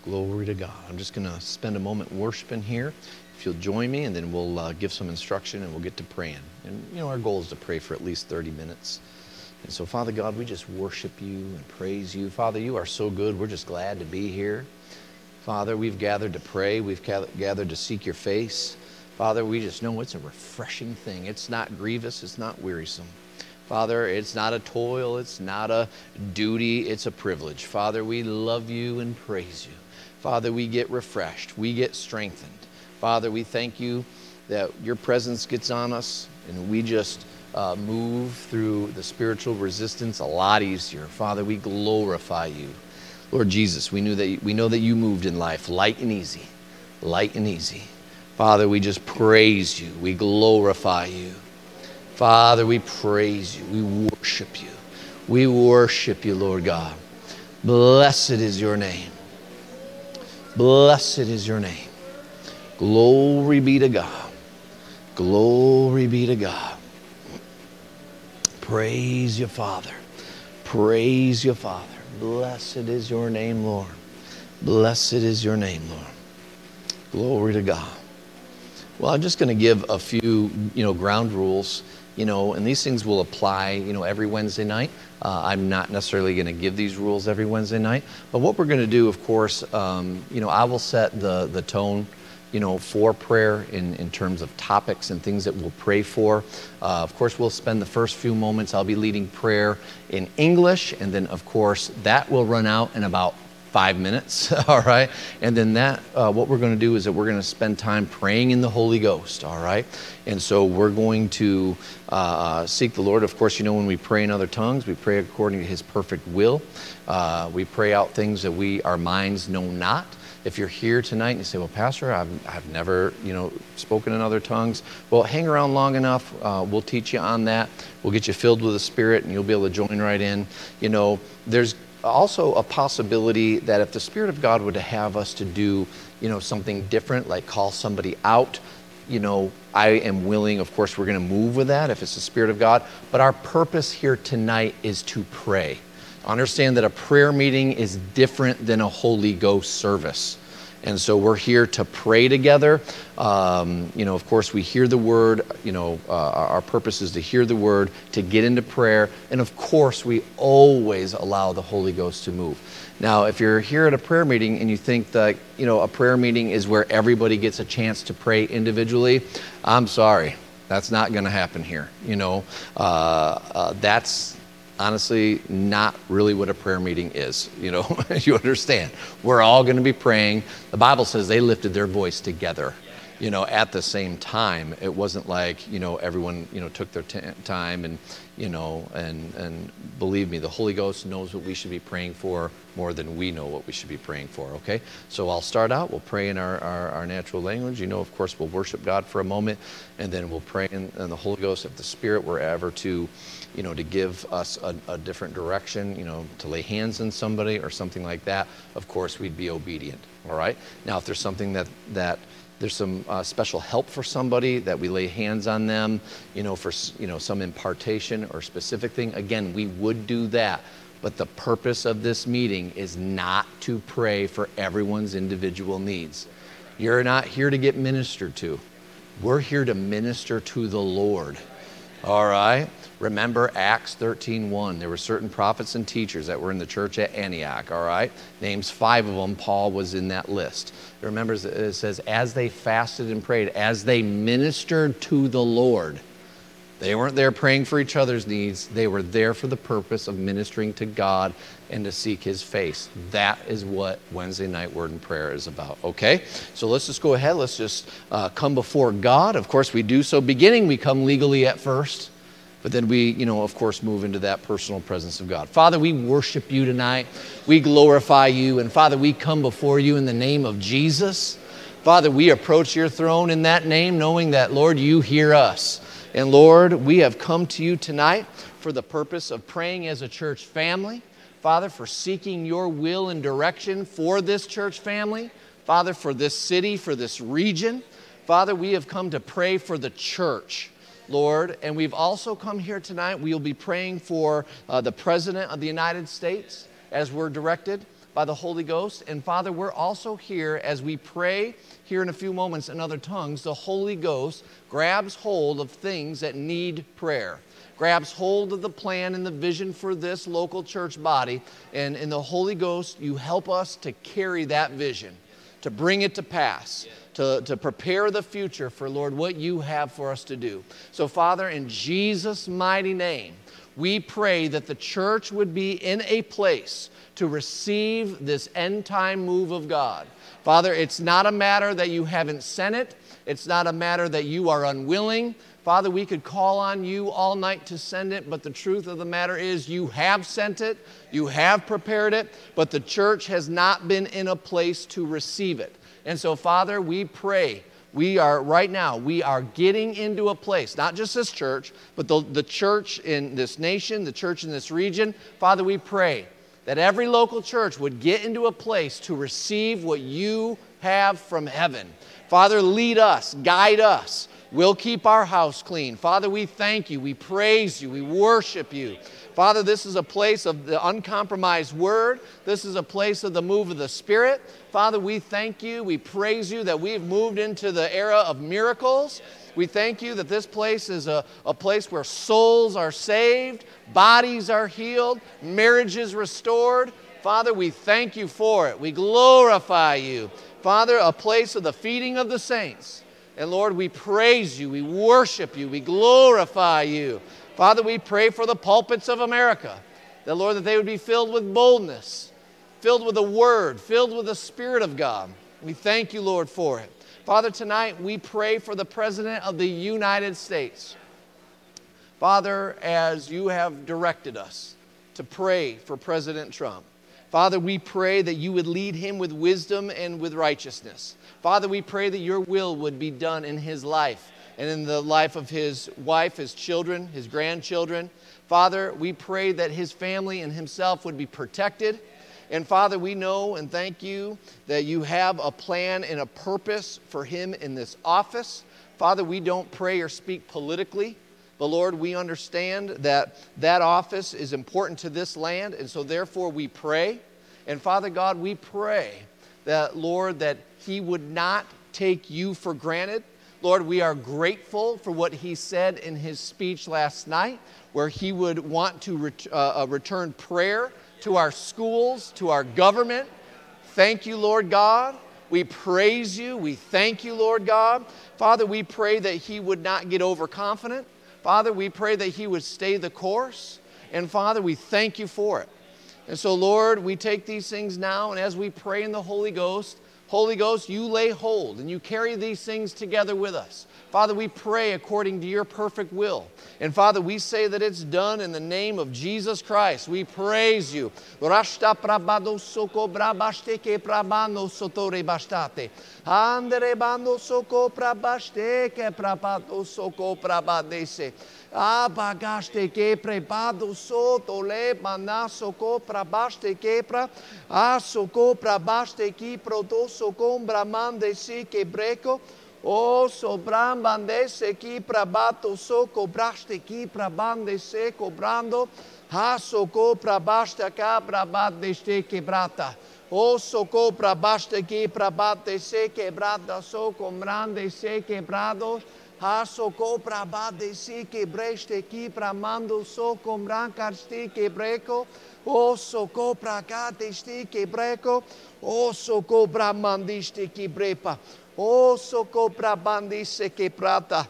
Glory to God. I'm just going to spend a moment worshiping here. If you'll join me, and then we'll uh, give some instruction and we'll get to praying. And, you know, our goal is to pray for at least thirty minutes. And so, Father God, we just worship you and praise you. Father, you are so good. We're just glad to be here. Father, we've gathered to pray. We've gathered to seek your face. Father, we just know it's a refreshing thing. It's not grievous. It's not wearisome. Father, it's not a toil. It's not a duty. It's a privilege. Father, we love you and praise you. Father, we get refreshed. We get strengthened. Father, we thank you that your presence gets on us and we just uh, move through the spiritual resistance a lot easier. Father, we glorify you. Lord Jesus, we knew that we know that you moved in life light and easy, light and easy. Father, we just praise you. We glorify you. Father, we praise you. We worship you. We worship you, Lord God. Blessed is your name. Blessed is your name. Glory be to God. Glory be to God. Praise you, Father. Praise you, Father. Blessed is your name, Lord. Blessed is your name, Lord. Glory to God. Well, I'm just going to give a few, you know, ground rules, you know, and these things will apply, you know, every Wednesday night. Uh, I'm not necessarily going to give these rules every Wednesday night, but what we're going to do, of course, um, you know, I will set the the tone, you know, for prayer in, in terms of topics and things that we'll pray for. Uh, of course, we'll spend the first few moments, I'll be leading prayer in English, and then, of course, that will run out in about five minutes, all right? And then that, uh, what we're going to do is that we're going to spend time praying in the Holy Ghost, all right? And so we're going to uh, seek the Lord. Of course, you know, when we pray in other tongues, we pray according to his perfect will. Uh, we pray out things that we, our minds know not. If you're here tonight and you say, well, Pastor, I've, I've never, you know, spoken in other tongues. Well, hang around long enough. Uh, we'll teach you on that. We'll get you filled with the Spirit and you'll be able to join right in. You know, there's also a possibility that if the Spirit of God would have us to do, you know, something different, like call somebody out, you know, I am willing, of course, we're going to move with that if it's the Spirit of God. But our purpose here tonight is to pray. Understand that a prayer meeting is different than a Holy Ghost service. And so we're here to pray together. Um, you know, of course, we hear the word. You know, uh, our purpose is to hear the word, to get into prayer. And of course, we always allow the Holy Ghost to move. Now, if you're here at a prayer meeting and you think that, you know, a prayer meeting is where everybody gets a chance to pray individually, I'm sorry. That's not going to happen here. You know, uh, uh, that's honestly not really what a prayer meeting is. You know, you understand. We're all going to be praying. The Bible says they lifted their voice together, you know, at the same time. It wasn't like, you know, everyone, you know, took their t- time and, you know, and, and believe me, the Holy Ghost knows what we should be praying for more than we know what we should be praying for, okay? So I'll start out. We'll pray in our, our, our natural language. You know, of course, we'll worship God for a moment, and then we'll pray in, in the Holy Ghost. If the Spirit were ever to, you know, to give us a, a different direction, you know, to lay hands on somebody or something like that, of course, we'd be obedient, all right? Now, if there's something that, that there's some uh, special help for somebody, that we lay hands on them, you know, for, you know, some impartation or specific thing, again, we would do that. But the purpose of this meeting is not to pray for everyone's individual needs. You're not here to get ministered to. We're here to minister to the Lord, all right? Remember Acts thirteen one. There were certain prophets and teachers that were in the church at Antioch, all right? Names five of them. Paul was in that list. Remember, it says, as they fasted and prayed, as they ministered to the Lord. They weren't there praying for each other's needs. They were there for the purpose of ministering to God and to seek his face. That is what Wednesday night word and prayer is about, okay? So let's just go ahead. Let's just uh, come before God. Of course, we do so beginning. We come legally at first. But then we, you know, of course, move into that personal presence of God. Father, we worship you tonight. We glorify you. And Father, we come before you in the name of Jesus. Father, we approach your throne in that name, knowing that, Lord, you hear us. And Lord, we have come to you tonight for the purpose of praying as a church family. Father, for seeking your will and direction for this church family. Father, for this city, for this region. Father, we have come to pray for the church, Lord. And we've also come here tonight. We will be praying for uh, the President of the United States as we're directed. by the Holy Ghost. And Father, we're also here as we pray here in a few moments in other tongues. The Holy Ghost grabs hold of things that need prayer, grabs hold of the plan and the vision for this local church body. And in the Holy Ghost, you help us to carry that vision, to bring it to pass, to, to prepare the future for, Lord, what you have for us to do. So, Father, in Jesus' mighty name, we pray that the church would be in a place to receive this end-time move of God. Father, it's not a matter that you haven't sent it. It's not a matter that you are unwilling. Father, we could call on you all night to send it, but the truth of the matter is you have sent it, you have prepared it, but the church has not been in a place to receive it. And so, Father, we pray. We are, right now, we are getting into a place, not just this church, but the, the church in this nation, the church in this region. Father, we pray that every local church would get into a place to receive what you have from heaven. Father, lead us, guide us. We'll keep our house clean. Father, we thank you, we praise you, we worship you. Father, this is a place of the uncompromised word. This is a place of the move of the Spirit. Father, we thank you, we praise you that we've moved into the era of miracles. We thank you that this place is a, a place where souls are saved, bodies are healed, marriages restored. Father, we thank you for it. We glorify you. Father, a place of the feeding of the saints. And Lord, we praise you, we worship you, we glorify you. Father, we pray for the pulpits of America, that, Lord, that they would be filled with boldness, filled with the Word, filled with the Spirit of God. We thank you, Lord, for it. Father, tonight we pray for the President of the United States. Father, as you have directed us to pray for President Trump, Father, we pray that you would lead him with wisdom and with righteousness. Father, we pray that your will would be done in his life and in the life of his wife, his children, his grandchildren. Father, we pray that his family and himself would be protected. And Father, we know and thank you that you have a plan and a purpose for him in this office. Father, we don't pray or speak politically, but Lord, we understand that that office is important to this land, and so therefore we pray. And Father God, we pray that, Lord, that he would not take you for granted. Lord, we are grateful for what he said in his speech last night, where he would want to ret- uh, return prayer to our schools, to our government. Thank you, Lord God. We praise you. We thank you, Lord God. Father, we pray that he would not get overconfident. Father, we pray that he would stay the course. And Father, we thank you for it. And so, Lord, we take these things now, and as we pray in the Holy Ghost, Holy Ghost, you lay hold and you carry these things together with us. Father, we pray according to your perfect will. And Father, we say that it's done in the name of Jesus Christ. We praise you. Rashta prabado soko brabaste ke prabano sotore bastate. Andere bando soko prabaste ke prabato soko prabadese. Abagaste que prebado soto le manaso co prabaste quepra a soco prabaste ki protoso com bramande si que breco o sobram bandese ki prabato soco braste ki prabande se cobrando a soco prabaste ca prabade ste quebrata o soco prabaste ki prabate se quebrada so combrande se quebrados. Haso copra bade si que brechte ki pramando so combran carsti que breco o so copra cate sti que breco o so copra mandisti ki brepa o so copra bandise que prata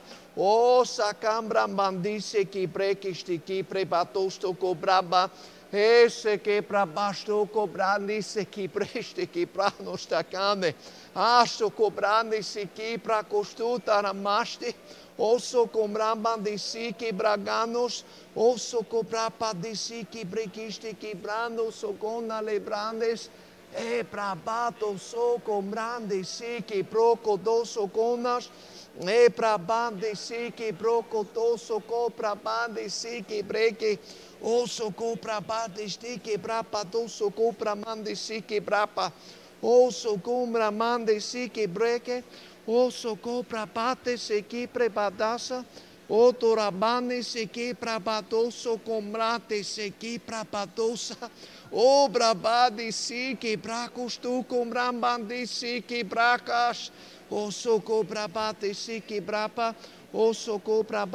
o sacambra bandise ki brekisti ki prebatosto cobraba esse que para baixo cobrandisse que preste que para nos tacane acho cobrandisse que para costuta namaste osso cobrambandisse que braganos osso cobrapadisse que brequiste que brando socona lebrandes e para bato so cobrandisse que procodoso conas e para bandisse que procodoso copra bandisse que breque o soco pra bate stick brapa do soco pra mande sique brapa o soco pra mande sique breque o soco pra bate sique prebadasa Otorabane seke prabadoso comrate seke prabadosa. O brabade seke bracostu combrambande seke bracas. O soco brabate seke brapa. O soco brabate.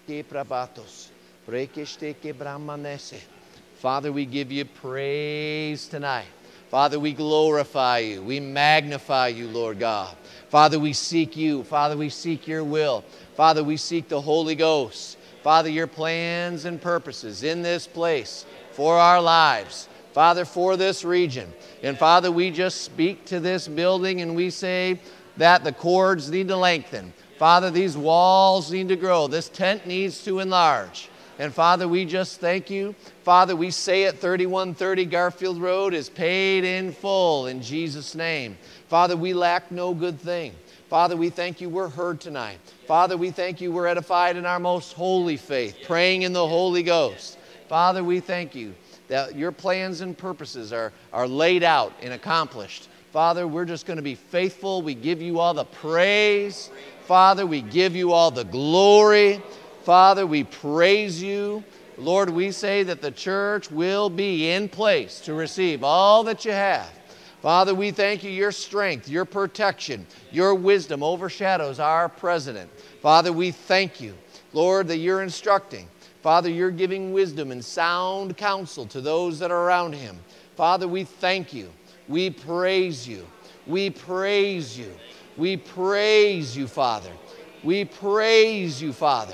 Father, we give you praise tonight. Father, we glorify you. We magnify you, Lord God. Father, we seek you. Father, we seek your will. Father, we seek the Holy Ghost. Father, your plans and purposes in this place for our lives. Father, for this region. And Father, we just speak to this building and we say that the cords need to lengthen. Father, these walls need to grow. This tent needs to enlarge. And Father, we just thank you. Father, we say it, thirty-one thirty Garfield Road is paid in full in Jesus' name. Father, we lack no good thing. Father, we thank you we're heard tonight. Father, we thank you we're edified in our most holy faith, praying in the Holy Ghost. Father, we thank you that your plans and purposes are, are laid out and accomplished. Father, we're just going to be faithful. We give you all the praise. Father, we give you all the glory. Father, we praise you. Lord, we say that the church will be in place to receive all that you have. Father, we thank you, your strength, your protection, your wisdom overshadows our president. Father, we thank you, Lord, that you're instructing. Father, you're giving wisdom and sound counsel to those that are around him. Father, we thank you. We praise you. We praise you. We praise you, Father. We praise you, Father.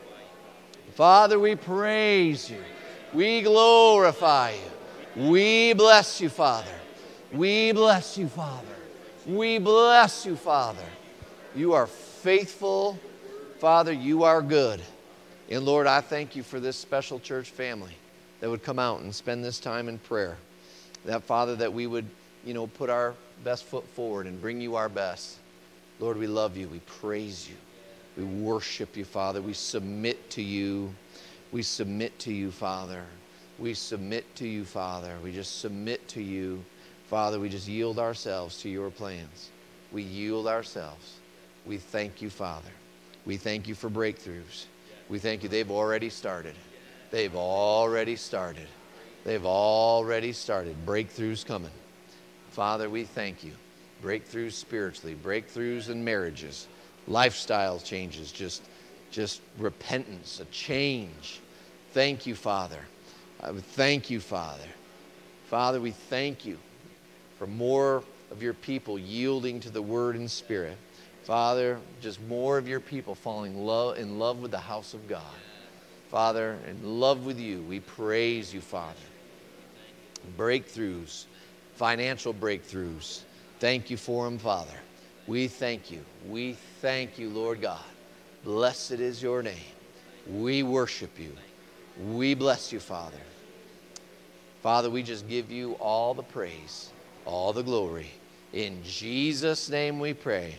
Father, we praise you. We glorify you. We bless you, Father. We bless you, Father. We bless you, Father. You are faithful. Father, you are good. And Lord, I thank you for this special church family that would come out and spend this time in prayer. That, Father, that we would, you know, put our best foot forward and bring you our best. Lord, we love you. We praise you. We worship you, Father. We submit to you. We submit to you, Father. We submit to you, Father. We just submit to you. Father, we just yield ourselves to your plans. We yield ourselves. We thank you, Father. We thank you for breakthroughs. We thank you. They've already started. They've already started. They've already started. Breakthroughs coming. Father, we thank you. Breakthroughs spiritually, breakthroughs in marriages, lifestyle changes, just, just repentance, a change. Thank you, Father. I thank you, Father. Father, we thank you for more of your people yielding to the word and spirit. Father, just more of your people falling love, in love with the house of God. Father, in love with you, we praise you, Father. Breakthroughs, financial breakthroughs. Thank you for them, Father. We thank you. We thank you, Lord God. Blessed is your name. We worship you. We bless you, Father. Father, we just give you all the praise, all the glory. In Jesus' name we pray.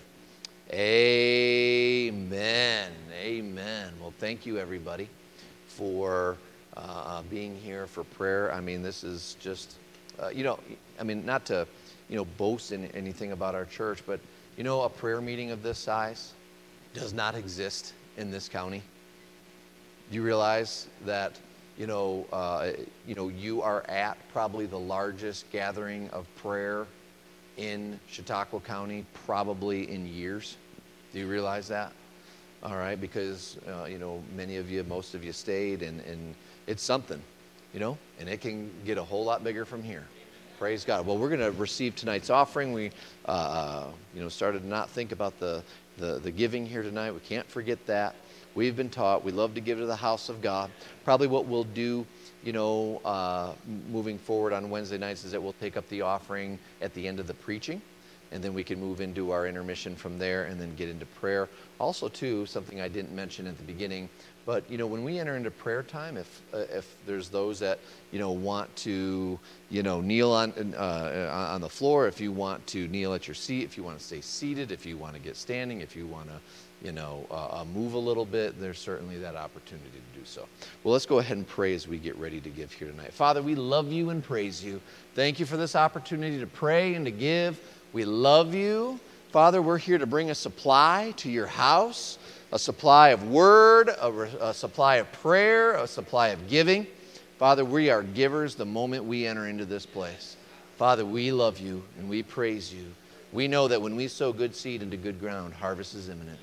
Amen. Amen. Well, thank you, everybody, for uh, being here for prayer. I mean, this is just, uh, you know, I mean, not to, you know, boast in anything about our church, but, you know, a prayer meeting of this size does not exist in this county. Do you realize that, you know, uh, you know, you are at probably the largest gathering of prayer in Chautauqua County probably in years? Do you realize that? All right, because, uh, you know, many of you, most of you stayed, and, and it's something, you know, and it can get a whole lot bigger from here. Praise God. Well, we're going to receive tonight's offering. We, uh, you know, started to not think about the, the, the giving here tonight. We can't forget that. We've been taught we love to give to the house of God. Probably what we'll do, you know, uh, moving forward on Wednesday nights is that we'll take up the offering at the end of the preaching, and then we can move into our intermission from there and then get into prayer. Also, too, something I didn't mention at the beginning, but, you know, when we enter into prayer time, if uh, if there's those that, you know, want to, you know, kneel on uh, on the floor, if you want to kneel at your seat, if you want to stay seated, if you want to get standing, if you want to, you know, uh, move a little bit, there's certainly that opportunity to do so. Well, let's go ahead and pray as we get ready to give here tonight. Father, we love you and praise you. Thank you for this opportunity to pray and to give. We love you. Father, we're here to bring a supply to your house, a supply of word, a, a supply of prayer, a supply of giving. Father, we are givers the moment we enter into this place. Father, we love you and we praise you. We know that when we sow good seed into good ground, harvest is imminent.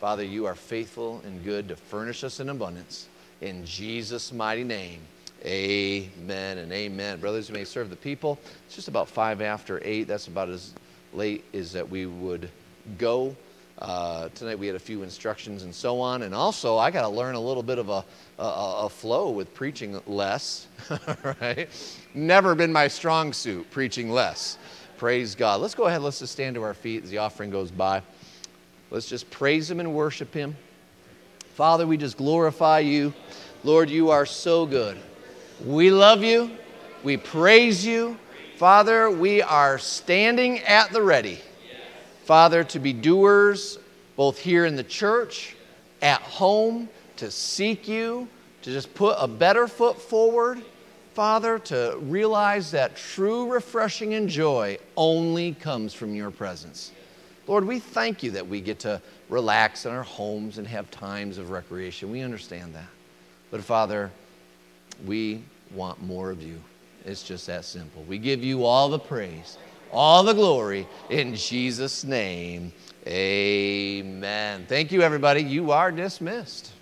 Father, you are faithful and good to furnish us in abundance. In Jesus' mighty name, amen and amen. Brothers, you may serve the people. It's just about five after eight. That's about as late as that we would go. Uh, tonight we had a few instructions and so on. And also, I got to learn a little bit of a, a, a flow with preaching less, right? Never been my strong suit, preaching less. Praise God. Let's go ahead. Let's just stand to our feet as the offering goes by. Let's just praise him and worship him. Father, we just glorify you. Lord, you are so good. We love you. We praise you. Father, we are standing at the ready. Father, to be doers, both here in the church, at home, to seek you, to just put a better foot forward. Father, to realize that true refreshing and joy only comes from your presence. Lord, we thank you that we get to relax in our homes and have times of recreation. We understand that. But Father, we want more of you. It's just that simple. We give you all the praise, all the glory, in Jesus' name. Amen. Thank you, everybody. You are dismissed.